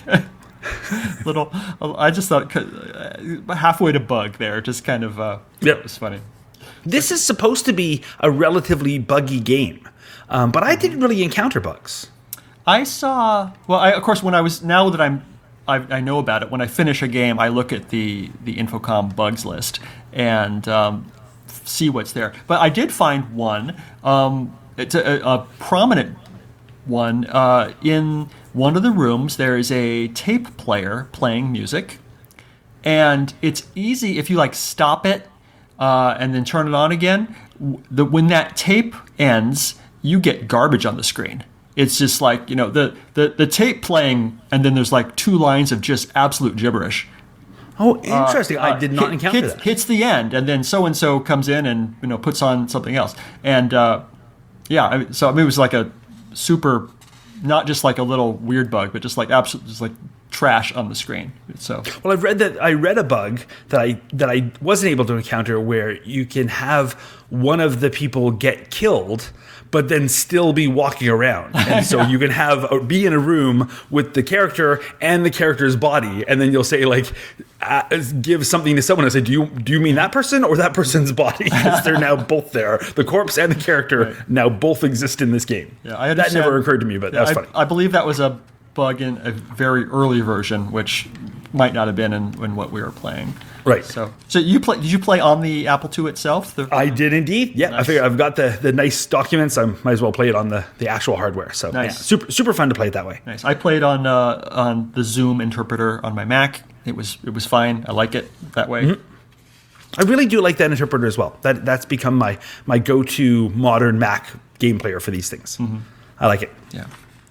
I just thought halfway to bug there, just kind of. It was funny. This is supposed to be a relatively buggy game, but I didn't really encounter bugs. I saw. Well, of course, now that I know about it. When I finish a game, I look at the Infocom bugs list and see what's there. But I did find one. It's a prominent one in one of the rooms. There is a tape player playing music, and it's easy if you like stop it. And then turn it on again. When that tape ends, you get garbage on the screen. It's just like, the tape playing, and then there's like 2 lines of just absolute gibberish. Oh, interesting. I did not encounter that. Hits the end, and then so and so comes in and puts on something else. And so it was like a super, not just like a little weird bug, but just like absolute, just like trash on the screen. So well, I read a bug that I wasn't able to encounter, where you can have one of the people get killed but then still be walking around, and so you can be in a room with the character and the character's body, and then you'll say like give something to someone and say, do you mean that person or that person's body, because they're now both there. The corpse and the character now both exist in this game. Yeah, that never occurred to me, but that's funny. I believe that was a bug in a very early version, which might not have been in what we were playing. Right. So did you play on the Apple II itself? I did indeed. Yeah, nice. I figured I've got the nice documents. I might as well play it on the actual hardware. So nice. Yeah, super fun to play it that way. Nice. I played on the Zoom interpreter on my Mac. It was fine. I like it that way. Mm-hmm. I really do like that interpreter as well. That's become my go-to modern Mac game player for these things. Mm-hmm. I like it. Yeah.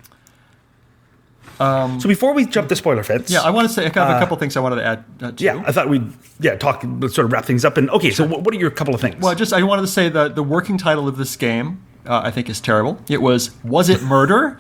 So before we jump the spoiler fence, I want to say a couple things I wanted to add. Too. Yeah, I thought we'd talk, sort of wrap things up. And okay, so what are your couple of things? Well, I wanted to say that the working title of this game I think is terrible. It was It Murder?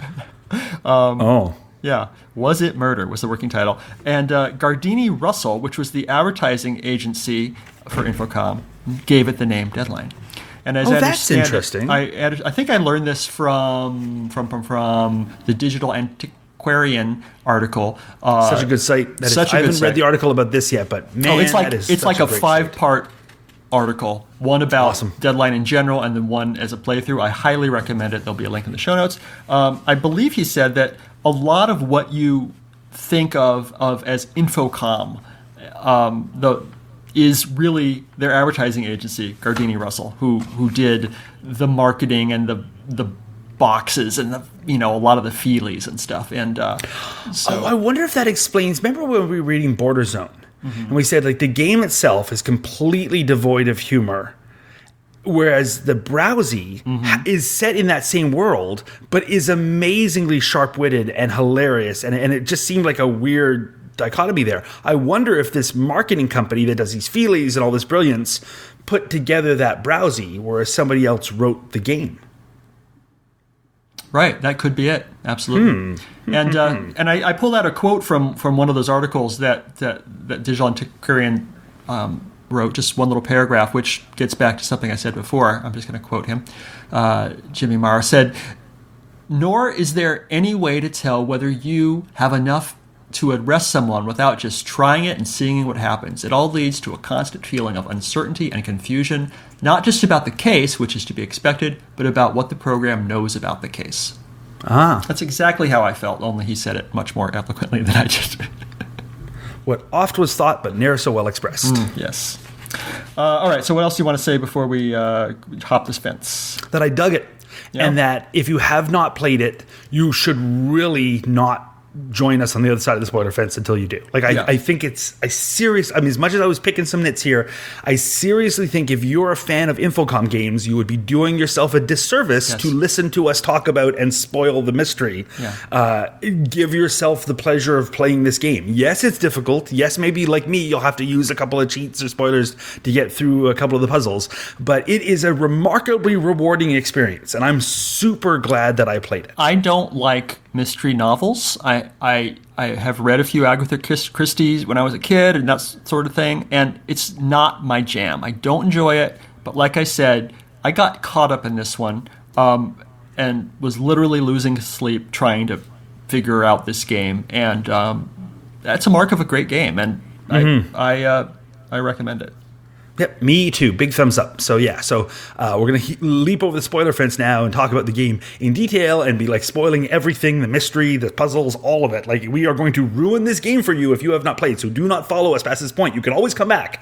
Yeah, Was It Murder was the working title. And Gardini Russell, which was the advertising agency for Infocom, gave it the name Deadline. And as I that's interesting. I think I learned this from the Digital Antiquarian article. Such a good site. I haven't read the article about this yet, but man, it's like a 5-part article. One about Deadline in general, and then one as a playthrough. I highly recommend it. There'll be a link in the show notes. I believe he said that a lot of what you think of as Infocom, is really their advertising agency, Gardini Russell, who did the marketing and the boxes and a lot of the feelies and stuff. And so I wonder if that explains. Remember when we were reading Border Zone, and we said like the game itself is completely devoid of humor, whereas the Browsy is set in that same world, but is amazingly sharp-witted and hilarious, and it just seemed like a weird dichotomy there. I wonder if this marketing company that does these feelies and all this brilliance put together that Browsy, whereas somebody else wrote the game. Right, that could be it. Absolutely. And I pulled out a quote from one of those articles that Digital Antiquarian wrote, just one little paragraph, which gets back to something I said before. I'm just going to quote him. Jimmy Marr said, "Nor is there any way to tell whether you have enough to arrest someone without just trying it and seeing what happens. It all leads to a constant feeling of uncertainty and confusion, not just about the case, which is to be expected, but about what the program knows about the case." That's exactly how I felt, only he said it much more eloquently than I did. What oft was thought, but ne'er so well expressed. Yes. All right, so what else do you want to say before we hop this fence? That I dug it, and that if you have not played it, you should really not join us on the other side of the spoiler fence until you do. Like, I think as much as I was picking some nits here, I seriously think if you're a fan of Infocom games, you would be doing yourself a disservice to listen to us talk about and spoil the mystery. Give yourself the pleasure of playing this game. Yes, it's difficult. Yes, maybe like me, you'll have to use a couple of cheats or spoilers to get through a couple of the puzzles, but it is a remarkably rewarding experience, and I'm super glad that I played it. I don't like mystery novels. I have read a few Agatha Christie's when I was a kid and that sort of thing, and it's not my jam. I don't enjoy it, but like I said, I got caught up in this one and was literally losing sleep trying to figure out this game, and that's a mark of a great game, and I recommend it. Yep, me too. Big thumbs up. So yeah, we're going to leap over the spoiler fence now and talk about the game in detail and be like spoiling everything, the mystery, the puzzles, all of it. Like, we are going to ruin this game for you if you have not played. So do not follow us past this point. You can always come back.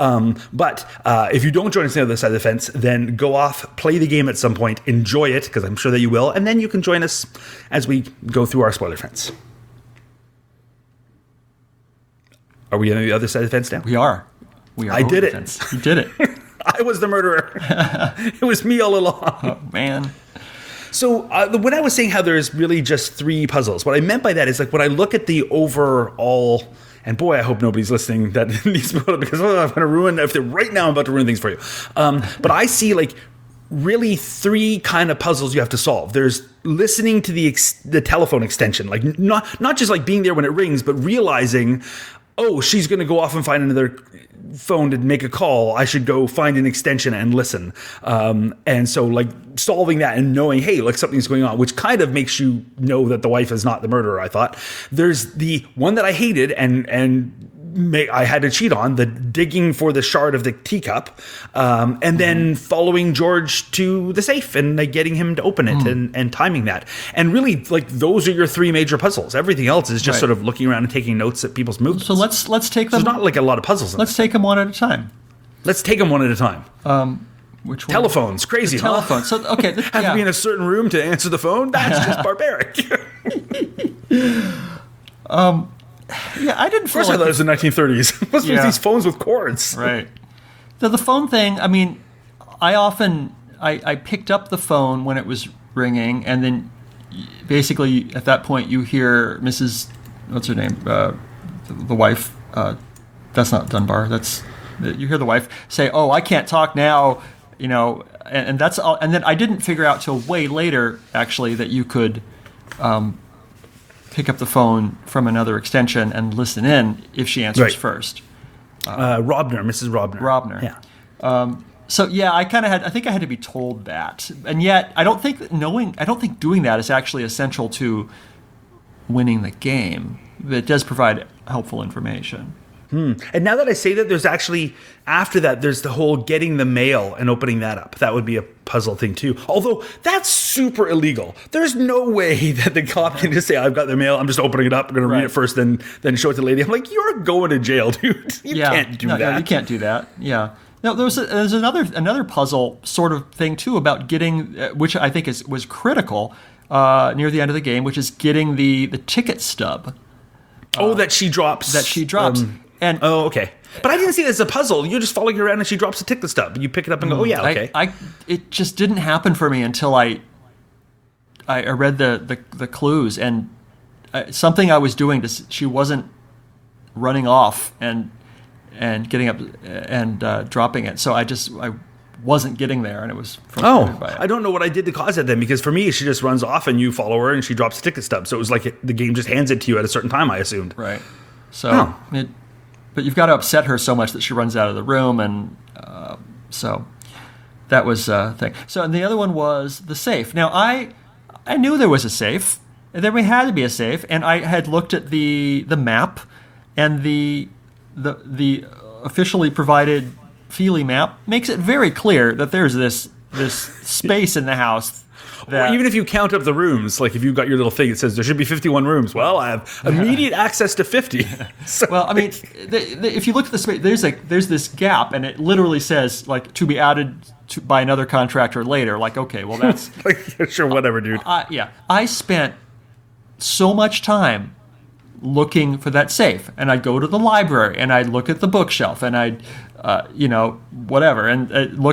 But if you don't join us on the other side of the fence, then go off, play the game at some point, enjoy it, because I'm sure that you will. And then you can join us as we go through our spoiler fence. Are we on the other side of the fence now? We are. I did it. You did it. I was the murderer. It was me all along. Oh, man. So when I was saying how there's really just 3 puzzles, what I meant by that is like when I look at the overall, and boy, I hope nobody's listening that needs to go, because I'm going to ruin, right now I'm about to ruin things for you. But I see like really 3 kind of puzzles you have to solve. There's listening to the telephone extension, like not just like being there when it rings, but realizing, oh, she's going to go off and find another phone to make a call. I should go find an extension and listen. And so like solving that and knowing, hey, like something's going on, which kind of makes you know that the wife is not the murderer, I thought. There's the one that I hated and I had to cheat on, the digging for the shard of the teacup, and then following George to the safe and like, getting him to open it and timing that. And really, like, those are your 3 major puzzles. Everything else is just sort of looking around and taking notes at people's movements. So let's take them. There's not like a lot of puzzles in Let's take them one at a time. Let's take them one at a time. Which one? Telephones, crazy, huh? Telephone. So okay, have to be in a certain room to answer the phone. That's just barbaric. Yeah, I didn't feel First, I thought it was the 1930s. What's with these phones with cords? Right. The phone thing, I mean, I picked up the phone when it was ringing, and then basically at that point you hear Mrs. What's her name? The wife. That's not Dunbar. You hear the wife say, "Oh, I can't talk now," and that's all. And then I didn't figure out till way later, actually, that you could pick up the phone from another extension and listen in if she answers first. Mrs. Robner. Yeah. So yeah, I think I had to be told that, and yet I don't think doing that is actually essential to winning the game. It does provide helpful information. And now that I say that, there's actually, after that, there's the whole getting the mail and opening that up. That would be a puzzle thing too. Although that's super illegal. There's no way that the cop can just say, I've got the mail, I'm just opening it up, I'm going to read it first, then show it to the lady. I'm like, you're going to jail, dude. You can't do that. No, you can't do that. Yeah. Now, there's another puzzle sort of thing too about getting, which I think was critical near the end of the game, which is getting the ticket stub. That she drops. And okay. But I didn't see it as a puzzle. You're just following her around and she drops a ticket stub. You pick it up and go, oh yeah, okay. It just didn't happen for me until I read the clues, and something I was doing, she wasn't running off and getting up and dropping it. So I wasn't getting there, and it was frustrated by it. I don't know what I did to cause it then, because for me, she just runs off and you follow her and she drops a ticket stub. So it was like the game just hands it to you at a certain time, I assumed. Right. So, but you've got to upset her so much that she runs out of the room, and so that was a thing. So, and the other one was the safe. Now, I knew there was a safe, and there had to be a safe, and I had looked at the map, and the officially provided Feely map makes it very clear that there's this space in the house. Or even if you count up the rooms, like if you've got your little thing, it says there should be 51 rooms. Well, I have immediate access to 50. So well, I mean, if you look at the space, there's this gap, and it literally says like to be added by another contractor later. Like, okay, well that's like sure, whatever, dude. I spent so much time looking for that safe, and I'd go to the library and I'd look at the bookshelf and I'd whatever, and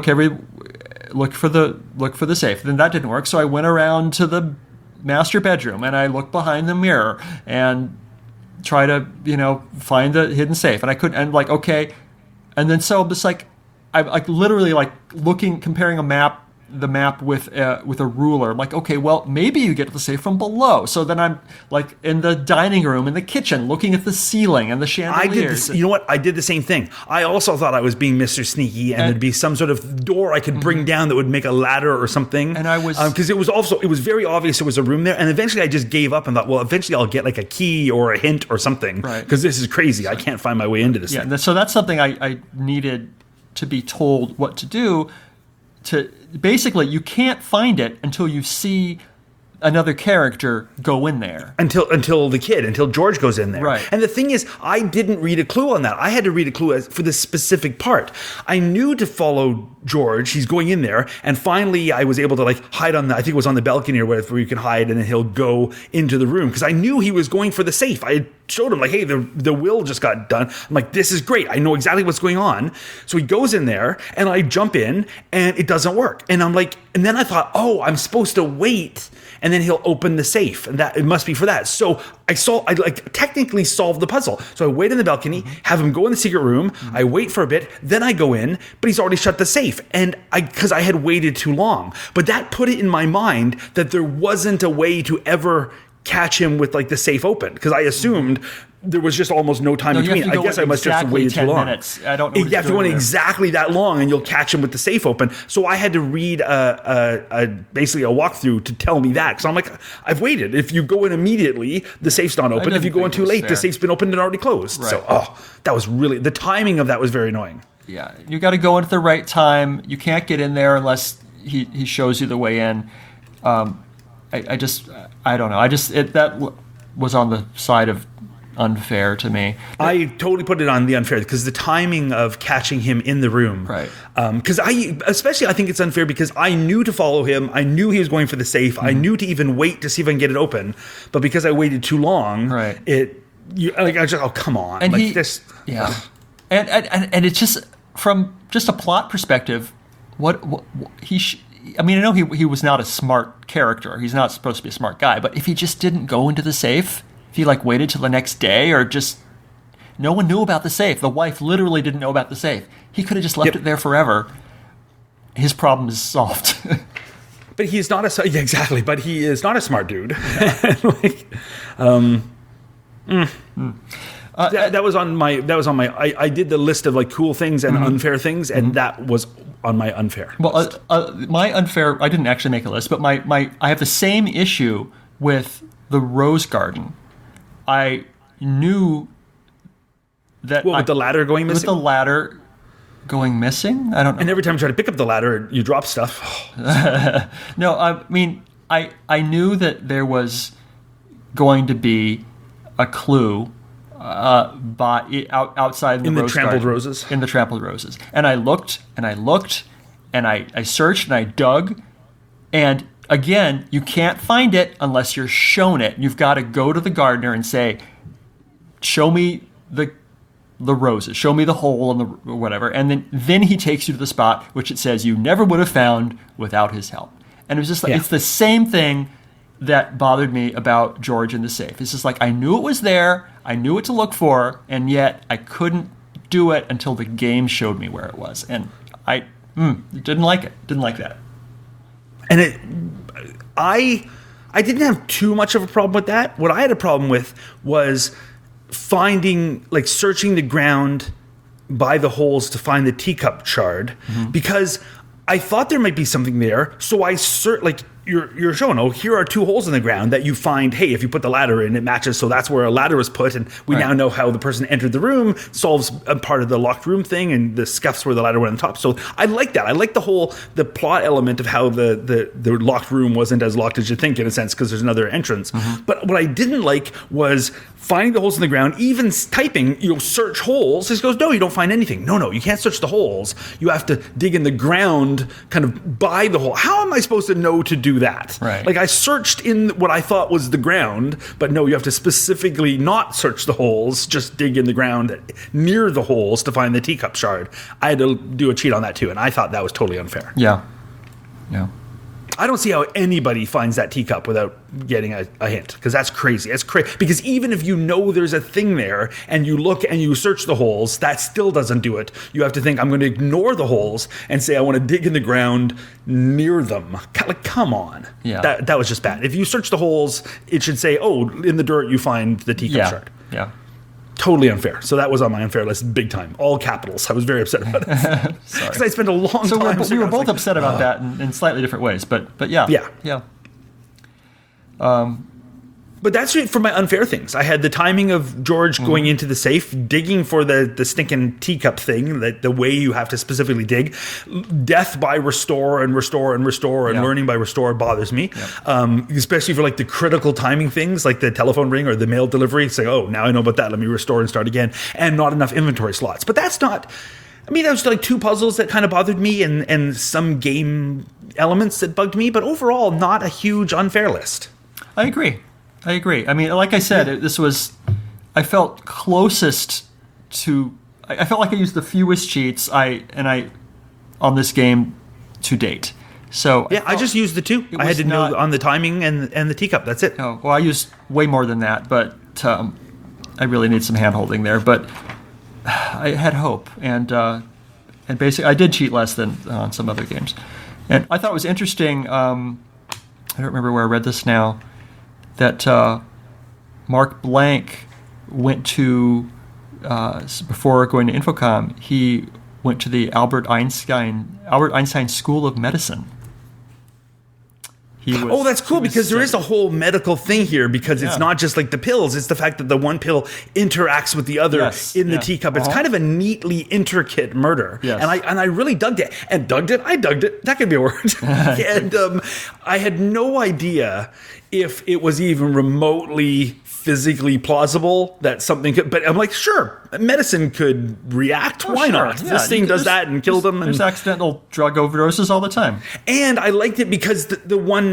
look for the safe. Then that didn't work, so I went around to the master bedroom and I looked behind the mirror and try to find the hidden safe, and I couldn't. And like, okay, and then so it's like I literally like comparing the map with a ruler. I'm like, okay, well, maybe you get to the safe from below. So then I'm like in the dining room, in the kitchen, looking at the ceiling and the chandeliers. You know what? I did the same thing. I also thought I was being Mr. Sneaky, and there'd be some sort of door I could bring down that would make a ladder or something. And I was because it was very obvious there was a room there. And eventually I just gave up and thought, well, eventually I'll get like a key or a hint or something, right? Because this is crazy. I can't find my way into this. Yeah. So that's something I needed to be told what to do. Basically, you can't find it until you see another character go in there. Until George goes in there. Right. And the thing is, I didn't read a clue on that. I had to read a clue for this specific part. I knew to follow George. He's going in there. And finally, I was able to like hide I think it was on the balcony or whatever, where you can hide, and then he'll go into the room. Because I knew he was going for the safe. I had showed him like, hey, the will just got done. I'm like, this is great. I know exactly what's going on. So he goes in there and I jump in and it doesn't work. And I'm like, and then I thought, oh, I'm supposed to wait. And then he'll open the safe, and that it must be for that. So I technically solved the puzzle. So I wait in the balcony, have him go in the secret room. I wait for a bit, then I go in, but he's already shut the safe. And because I had waited too long, but that put it in my mind that there wasn't a way to ever catch him with like the safe open, because I assumed there was just almost no time between. I guess I must just have waited too long. Minutes. I don't know. You have to go in exactly that long, and you'll catch him with the safe open. So I had to read basically a walkthrough to tell me that. So I'm like, I've waited. If you go in immediately, the safe's not open. If you go in too late, the safe's been opened and already closed. Right. So that was really, the timing of that was very annoying. Yeah, you got to go in at the right time. You can't get in there unless he shows you the way in. I don't know. That was on the side of unfair to me. I totally put it on the unfair, because the timing of catching him in the room. Right. Because I think it's unfair because I knew to follow him. I knew he was going for the safe. I knew to even wait to see if I can get it open. But because I waited too long, right. I was just, oh, come on. And like this. Yeah. And it's just, from just a plot perspective, I know he was not a smart character. He's not supposed to be a smart guy. But if he just didn't go into the safe, if he like waited till the next day, or just no one knew about the safe. The wife literally didn't know about the safe. He could have just left it there forever. His problem is solved. But he's not exactly. But he is not a smart dude. That was on my. I did the list of like cool things and unfair things, and that was on my unfair. Well, my unfair. I didn't actually make a list, but I have the same issue with the Rose Garden. I knew that with the ladder going missing. With the ladder going missing, I don't know. And every time you try to pick up the ladder, you drop stuff. No, I mean, I knew that there was going to be a clue outside In the rose trampled garden. roses? In the trampled roses. And I looked and I looked and I searched and I dug, and again, you can't find it unless you're shown it. You've got to go to the gardener and say, show me the roses, show me the hole in the or whatever, and then he takes you to the spot which it says you never would have found without his help. And it was just like, it's the same thing that bothered me about George in the safe. It's just like, I knew it was there, I knew what to look for, and yet I couldn't do it until the game showed me where it was. And I didn't like it. Didn't like that. And I didn't have too much of a problem with that. What I had a problem with was searching the ground by the holes to find the teacup shard, because I thought there might be something there. So I you're showing, here are 2 holes in the ground that you find, hey, if you put the ladder in, it matches. So that's where a ladder was put. And we now know how the person entered the room, solves a part of the locked room thing, and the scuffs where the ladder went on top. So I like that. I like the plot element of how the locked room wasn't as locked as you think, in a sense, because there's another entrance. But what I didn't like was finding the holes in the ground, even typing, search holes. It goes, no, you don't find anything. No, you can't search the holes. You have to dig in the ground kind of by the hole. How am I supposed to know to do that? Right. Like, I searched in what I thought was the ground, but no, you have to specifically not search the holes, just dig in the ground near the holes to find the teacup shard. I had to do a cheat on that too, and I thought that was totally unfair. Yeah. I don't see how anybody finds that teacup without getting a hint, because that's crazy. That's crazy. Because even if you know there's a thing there and you look and you search the holes, that still doesn't do it. You have to think, I'm going to ignore the holes and say I want to dig in the ground near them. Like, come on. Yeah. That was just bad. If you search the holes, it should say, in the dirt you find the teacup shard. Yeah. Totally unfair. So that was on my unfair list, big time. All capitals. I was very upset about it. Because I spent a long So time. we were both upset about that in slightly different ways, but yeah. Yeah. But that's it for my unfair things. I had the timing of George going into the safe, digging for the stinking teacup thing, the way you have to specifically dig. Death by restore and learning by restore bothers me. Especially for the critical timing things, like the telephone ring or the mail delivery. It's like, now I know about that. Let me restore and start again. And not enough inventory slots. But that's not... I mean, that was 2 puzzles that kind of bothered me and some game elements that bugged me. But overall, not a huge unfair list. I agree. I mean, like I said, I felt closest to. I felt like I used the fewest cheats on this game to date. So I just used the 2. I had to know on the timing and the teacup. That's it. Oh, well, I used way more than that, but I really need some hand holding there. But I had hope, and basically I did cheat less than on some other games. And I thought it was interesting. I don't remember where I read this now. That Mark Blank went to, before going to Infocom, he went to the Albert Einstein School of Medicine. That's cool, because there is a whole medical thing here, because it's not just like the pills, it's the fact that the one pill interacts with the other in the teacup. It's kind of a neatly intricate murder. Yes. And I really dug it. And I dug it. That could be a word. And I had no idea if it was even remotely physically plausible that something could, but I'm like, sure, medicine could react. Why not? Yeah, this thing does that and killed them. There's accidental drug overdoses all the time. And I liked it because the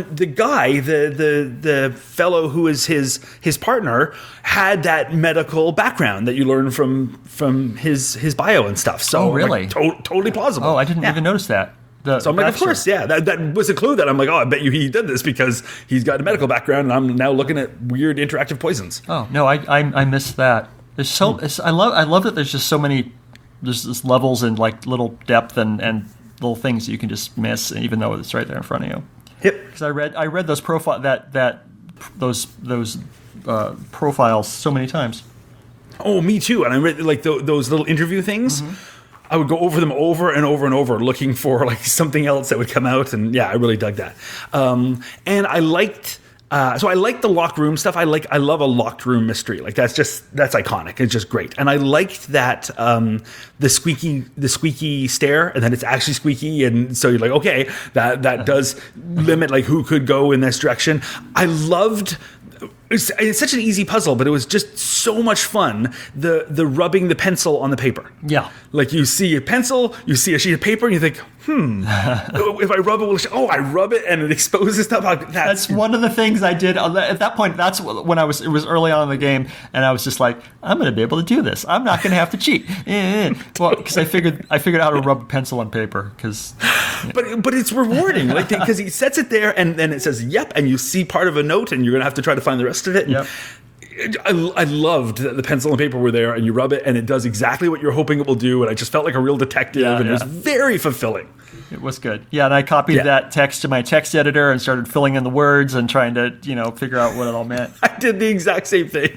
fellow who is his partner had that medical background that you learn from his bio and stuff. So really? Totally plausible. Oh, I didn't even notice that. So I'm like, of course, that was a clue that I'm like, I bet you he did this because he's got a medical background, and I'm now looking at weird interactive poisons. Oh no, I missed that. There's I love that there's just so many, there's just levels and little depth and little things that you can just miss, even though it's right there in front of you. Yep. Because I read those those profiles so many times. Oh, me too. And I read those little interview things. Mm-hmm. I would go over them over and over and over, looking for something else that would come out, and I really dug that. And I liked, I liked the locked room stuff. I love a locked room mystery. That's iconic. It's just great. And I liked that the squeaky stair, and then it's actually squeaky, and so you're like, okay, that does limit who could go in this direction. I loved it's such an easy puzzle, but it was just so much fun. The rubbing the pencil on the paper. Yeah. Like you see a pencil, you see a sheet of paper, and you think, if I rub it, I rub it and it exposes stuff. That's one of the things I did at that point. That's when it was early on in the game, and I was just like, I'm going to be able to do this. I'm not going to have to cheat. Well, because I figured out how to rub a pencil on paper. But it's rewarding, like because he sets it there, and then it says yep, and you see part of a note, and you're going to have to try to find the rest of it. Yep. I loved that the pencil and paper were there, and you rub it, and it does exactly what you're hoping it will do. And I just felt like a real detective, and it was very fulfilling. It was good. Yeah, and I copied that text to my text editor and started filling in the words and trying to, figure out what it all meant. I did the exact same thing.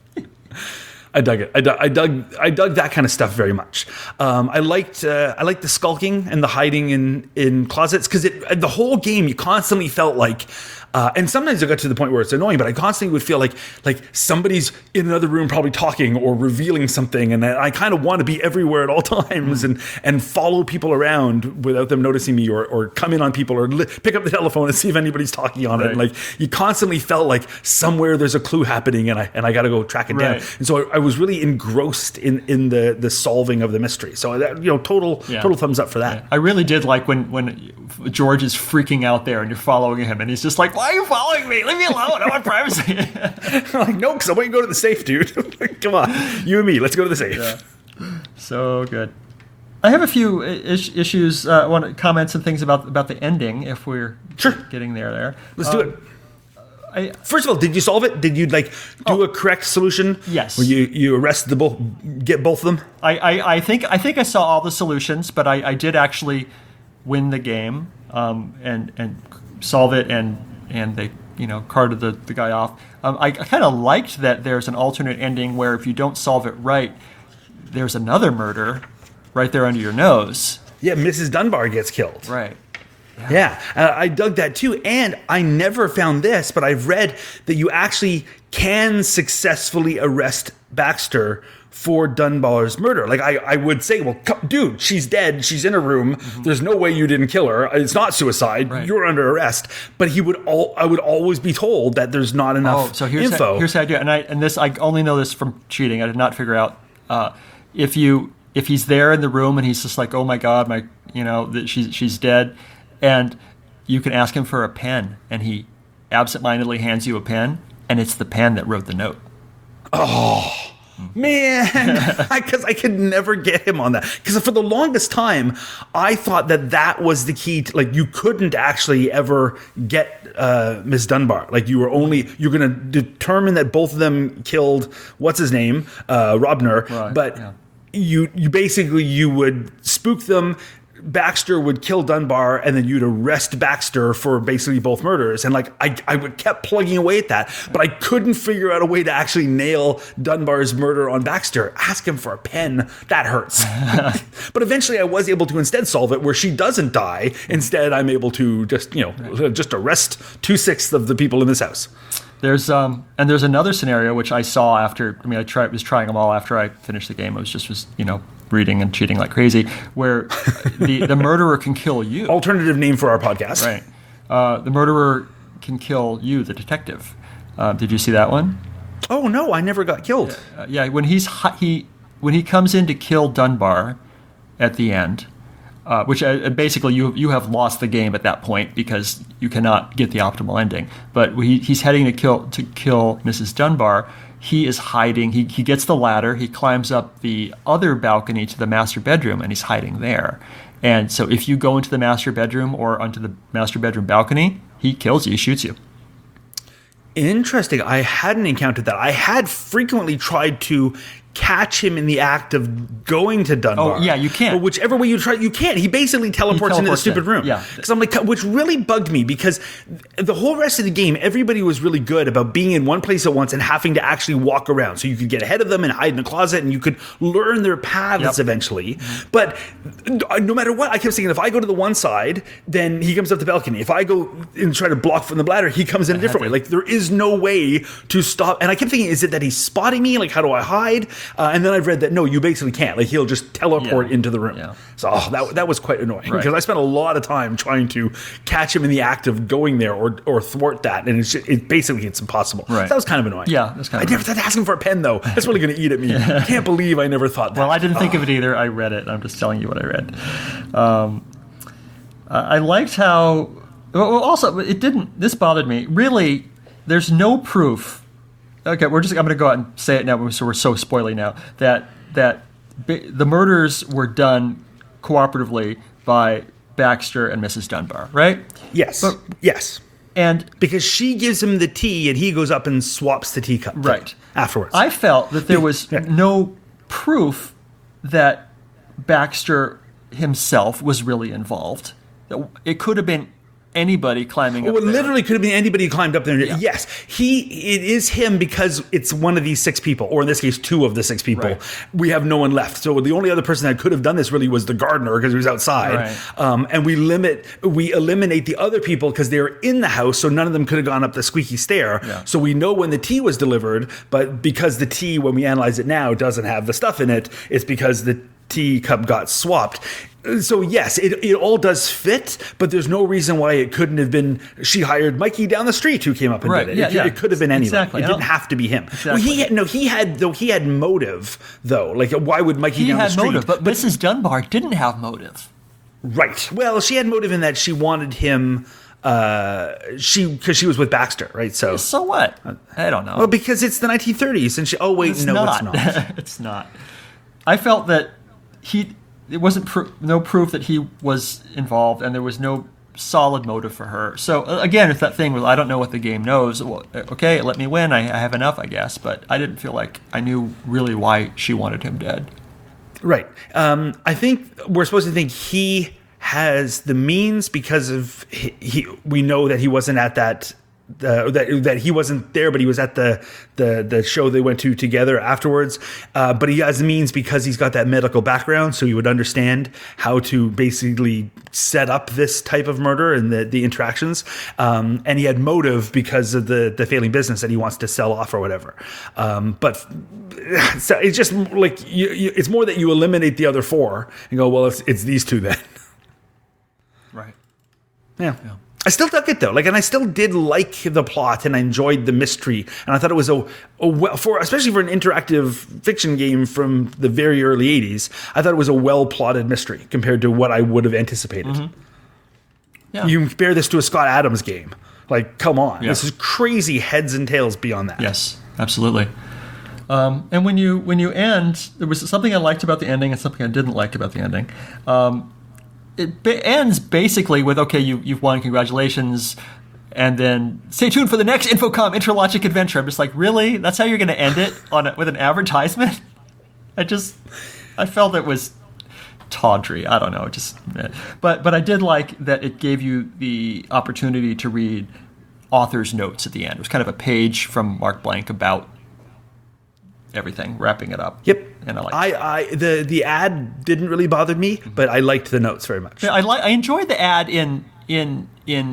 I dug it. I dug that kind of stuff very much. I liked the skulking and the hiding in closets because the whole game you constantly felt like. And sometimes it got to the point where it's annoying, but I constantly would feel like somebody's in another room probably talking or revealing something, and I kind of want to be everywhere at all times and follow people around without them noticing me or come in on people or pick up the telephone and see if anybody's talking on it. And like you constantly felt like somewhere there's a clue happening and I got to go track it down. And so I was really engrossed in the solving of the mystery. So that, total thumbs up for that. Yeah. I really did like when George is freaking out there and you're following him and he's just like, why are you following me? Leave me alone. I want privacy. I'm like, no, because I want you to go to the safe, dude. Come on. You and me. Let's go to the safe. Yeah. So good. I have a few issues, comments and things about the ending, if we're getting there. Let's do it. First of all, did you solve it? Did you do a correct solution? Yes. Where you arrested get both of them? I think I saw all the solutions, but I did actually win the game and solve it and they carted the guy off. I kind of liked that there's an alternate ending where if you don't solve it right, there's another murder right there under your nose. Yeah, Mrs. Dunbar gets killed. Right. Yeah, I dug that too. And I never found this, but I've read that you actually can successfully arrest Baxter for Dunbar's murder. Like I would say, well, dude, she's dead. She's in a room. Mm-hmm. There's no way you didn't kill her. It's not suicide. Right. You're under arrest. But I would always be told that there's not enough info. Here's the idea. And I only know this from cheating. I did not figure out if he's there in the room and he's just like, oh my God, that she's dead. And you can ask him for a pen, and he absentmindedly hands you a pen, and it's the pen that wrote the note. Oh, man. Because I could never get him on that. Because for the longest time, I thought that was the key. You couldn't actually ever get Miss Dunbar. You're going to determine that both of them killed, what's his name, Robner. Right, but you basically, you would spook them. Baxter would kill Dunbar, and then you'd arrest Baxter for basically both murders. And I kept plugging away at that, but I couldn't figure out a way to actually nail Dunbar's murder on Baxter. Ask him for a pen. That hurts. But eventually I was able to instead solve it where she doesn't die. Instead, I'm able to just arrest 2/6 of the people in this house. There's another scenario which I saw after. I was trying them all after I finished the game. I was reading and cheating like crazy, where the murderer can kill you. Alternative name for our podcast. Right. The murderer can kill you, the detective. Did you see that one? Oh no, I never got killed. Yeah, when he comes in to kill Dunbar at the end. Which basically you have lost the game at that point because you cannot get the optimal ending. But he's heading to kill Mrs. Dunbar. He is hiding. He gets the ladder. He climbs up the other balcony to the master bedroom, and he's hiding there. And so if you go into the master bedroom or onto the master bedroom balcony, he kills you. He shoots you. Interesting. I hadn't encountered that. I had frequently tried to catch him in the act of going to Dunbar. Oh, yeah, you can't. But whichever way you try, you can't. He basically teleports into the stupid room. Yeah. Because I'm like, which really bugged me because the whole rest of the game, everybody was really good about being in one place at once and having to actually walk around. So you could get ahead of them and hide in a closet and you could learn their paths eventually. Mm-hmm. But no matter what, I kept thinking, if I go to the one side, then he comes up the balcony. If I go and try to block from the ladder, he comes in a different way. There is no way to stop. And I kept thinking, is it that he's spotting me? How do I hide? And then I've read that no, you basically can't. Like he'll just teleport Yeah. into the room. Yeah. So that was quite annoying Right. because I spent a lot of time trying to catch him in the act of going there or thwart that, and it's impossible. Right. So that was kind of annoying. Yeah, that's kind of I never thought to ask him for a pen though. That's really going to eat at me. I can't believe I never thought that. Well, I didn't think of it either. I read it. I'm just telling you what I read. I liked how. Well, also, it didn't. This bothered me. Really, there's no proof. Okay, I'm going to go out and say it now, so we're so spoily now that the murders were done cooperatively by Baxter and Mrs. Dunbar, right? Yes. But- Yes. And Because she gives him the tea and he goes up and swaps the teacup. Right. Afterwards. I felt that there was no proof that Baxter himself was really involved. That it could have been anybody climbing up Well, it there. literally could have been anybody who climbed up there. Yes, it is him because it's one of these 6 people, or in this case, 2 of the 6 people. Right. We have no one left. So the only other person that could have done this really was the gardener because he was outside. Right. And we eliminate the other people because they were in the house, so none of them could have gone up the squeaky stair. Yeah. So we know when the tea was delivered, but because the tea, when we analyze it now, doesn't have the stuff in it, it's because the teacup got swapped. So yes, it all does fit, but there's no reason why it couldn't have been. She hired Mikey down the street who came up and Right, did it. yeah, It could have been anybody. exactly. It didn't have to be him. Well, Exactly. he had motive though. Like why would Mikey He down the had street? motive, but Mrs. Dunbar didn't have motive. Right. Well, she had motive in that she wanted him. Because she was with Baxter, right? So So what? I don't know. well, because it's the 1930s, and she. Oh wait, It's no, not. it's not. It's not. I felt that it wasn't no proof that he was involved, and there was no solid motive for her. So again, it's that thing where I don't know what the game knows. Well, okay, let me win. I have enough, I guess. But I didn't feel like I knew really why she wanted him dead. Right. I think we're supposed to think he has the means because of we know that he wasn't at that that he wasn't there, but he was at the show they went to together afterwards. But he has the means because he's got that medical background, so he would understand how to basically set up this type of murder and the interactions. And he had motive because of the failing business that he wants to sell off or whatever. But so it's just like it's more that you eliminate the other 4 and go, well, it's these 2 then. Right. Yeah. I still dug it though, and I still did like the plot, and I enjoyed the mystery, and I thought it was especially for an interactive fiction game from the very early '80s. I thought it was a well plotted mystery compared to what I would have anticipated. Mm-hmm. Yeah. You compare this to a Scott Adams game, like come on, Yeah. this is crazy heads and tails beyond that. Yes, absolutely. And when you end, there was something I liked about the ending and something I didn't like about the ending. It ends basically with, okay, you've won, congratulations, and then stay tuned for the next Infocom Interlogic adventure. I'm just like, really? That's how you're going to end it with an advertisement? I felt it was tawdry. I don't know, but I did like that it gave you the opportunity to read author's notes at the end. It was kind of a page from Mark Blank about everything, wrapping it up. Yep. And I liked the ad didn't really bother me, but I liked the notes very much. I enjoyed the ad in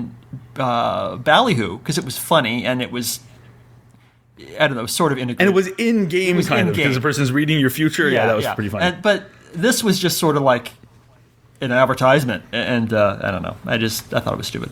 Ballyhoo because it was funny and it was, I don't know, sort of integrated. And it was in game kind of because the person's reading your future. Yeah, that was pretty funny. But this was just sort of like an advertisement, and I don't know. I thought it was stupid.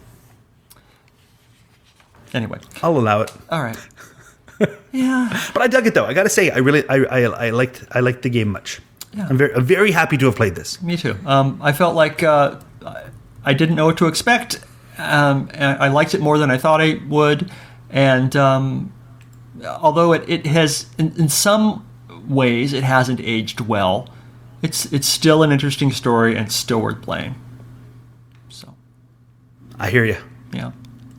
Anyway, I'll allow it. all right. Yeah. But I dug it though. I got to say, I liked the game much. Yeah. I'm very happy to have played this. Me too. I felt like I didn't know what to expect. And I liked it more than I thought I would. And although it has, in some ways, it hasn't aged well, it's still an interesting story and still worth playing. So, I hear you. yeah,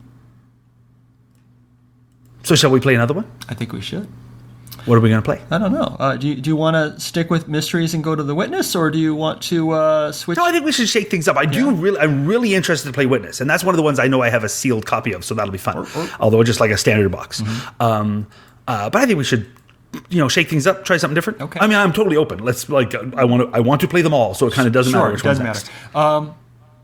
So shall we play another one? I think we should. What are we going to play? I don't know. Do you want to stick with mysteries and go to the Witness, or do you want to switch? No, I think we should shake things up. I'm really interested to play Witness, and that's one of the ones I know I have a sealed copy of, so that'll be fun. Although just like a standard box. Mm-hmm. But I think we should, shake things up, try something different. Okay. I mean, I'm totally open. Let's I want to play them all, so it kind of doesn't matter which one's next. Matter.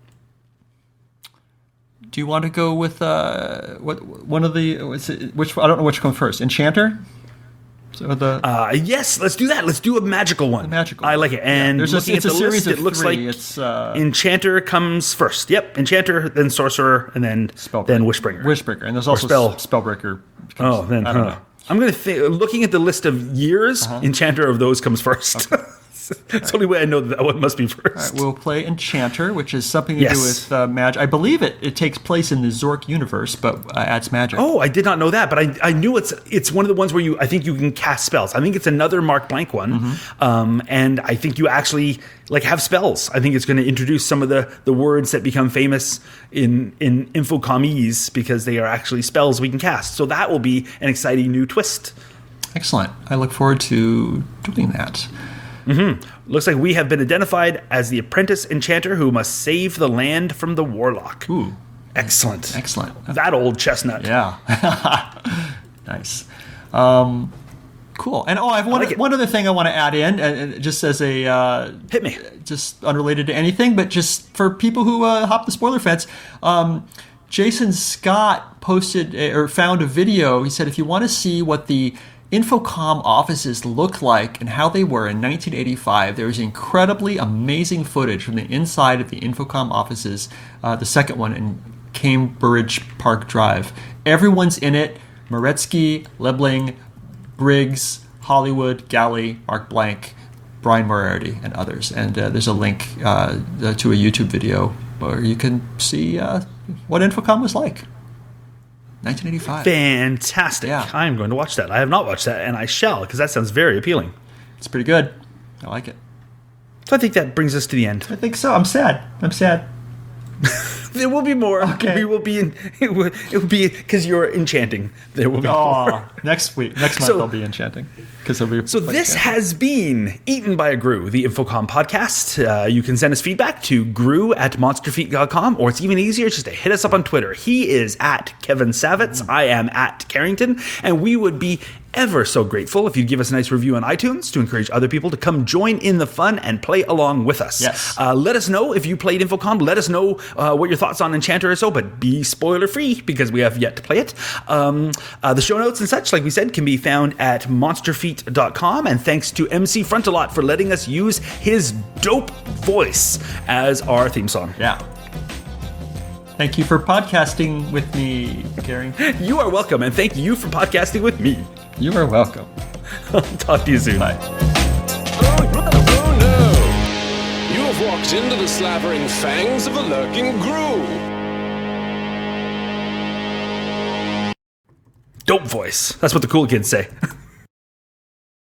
Do you want to go with what one of the which I don't know which comes first? Enchanter. So the Yes, let's do that. Let's do a magical one. magical I like it. And there's looking it's at a the series list, of it looks three. like It's Enchanter comes first. Yep, Enchanter, then Sorcerer, and then Wishbringer. Wishbringer, and there's also Spellbreaker. Oh, then I don't know. I'm going to think. Looking at the list of years, Enchanter of those comes first. It's the only way I know that one must be first. All right, we'll play Enchanter, which is something to do Yes. with magic. I believe it takes place in the Zork universe, but adds magic. Oh, I did not know that, but I knew it's one of the ones where I think you can cast spells. I think it's another Mark Blank one, and I think you actually have spells. I think it's going to introduce some of the words that become famous in Infocomese because they are actually spells we can cast. So that will be an exciting new twist. Excellent. I look forward to doing that. Looks like we have been identified as the apprentice enchanter who must save the land from the warlock. Ooh, Excellent. excellent. That old chestnut. Yeah. Nice. Cool. And I have one other thing I want to add in, just as a Hit me. just unrelated to anything, but just for people who hop the spoiler fence. Jason Scott posted or found a video. He said, if you want to see what the Infocom offices look like and how they were in 1985, there's incredibly amazing footage from the inside of the Infocom offices, the second one in Cambridge Park Drive. Everyone's in it. Moretsky, Lebling, Briggs, Hollywood, Galley, Mark Blank, Brian Moriarty, and others. And there's a link to a YouTube video where you can see what Infocom was like. 1985. Fantastic. Yeah. I'm going to watch that. I have not watched that, and I shall, because that sounds very appealing. It's pretty good. I like it. So I think that brings us to the end. I think so. I'm sad. There will be more. Okay. We will be it will be because you're enchanting. There will be more. Oh, next month I'll be enchanting. Because it'll be So this has been Eaten by a Gru, the Infocom podcast. You can send us feedback to gru@monsterfeet.com, or it's even easier just to hit us up on Twitter. He is at Kevin Savitz. I am at Carrington, and we would be ever so grateful if you'd give us a nice review on iTunes to encourage other people to come join in the fun and play along with us. Yes. Let us know if you played Infocom. Let us know what your thoughts on Enchanter is, but be spoiler free because we have yet to play it. The show notes and such, like we said, can be found at monsterfeet.com. And thanks to MC Frontalot for letting us use his dope voice as our theme song. Yeah. Thank you for podcasting with me, Carrington. You are welcome, and thank you for podcasting with me. You are welcome. I'll talk to you soon. Bye. Oh no! You have walked into the slavering fangs of a lurking Gru. Dope voice. That's what the cool kids say.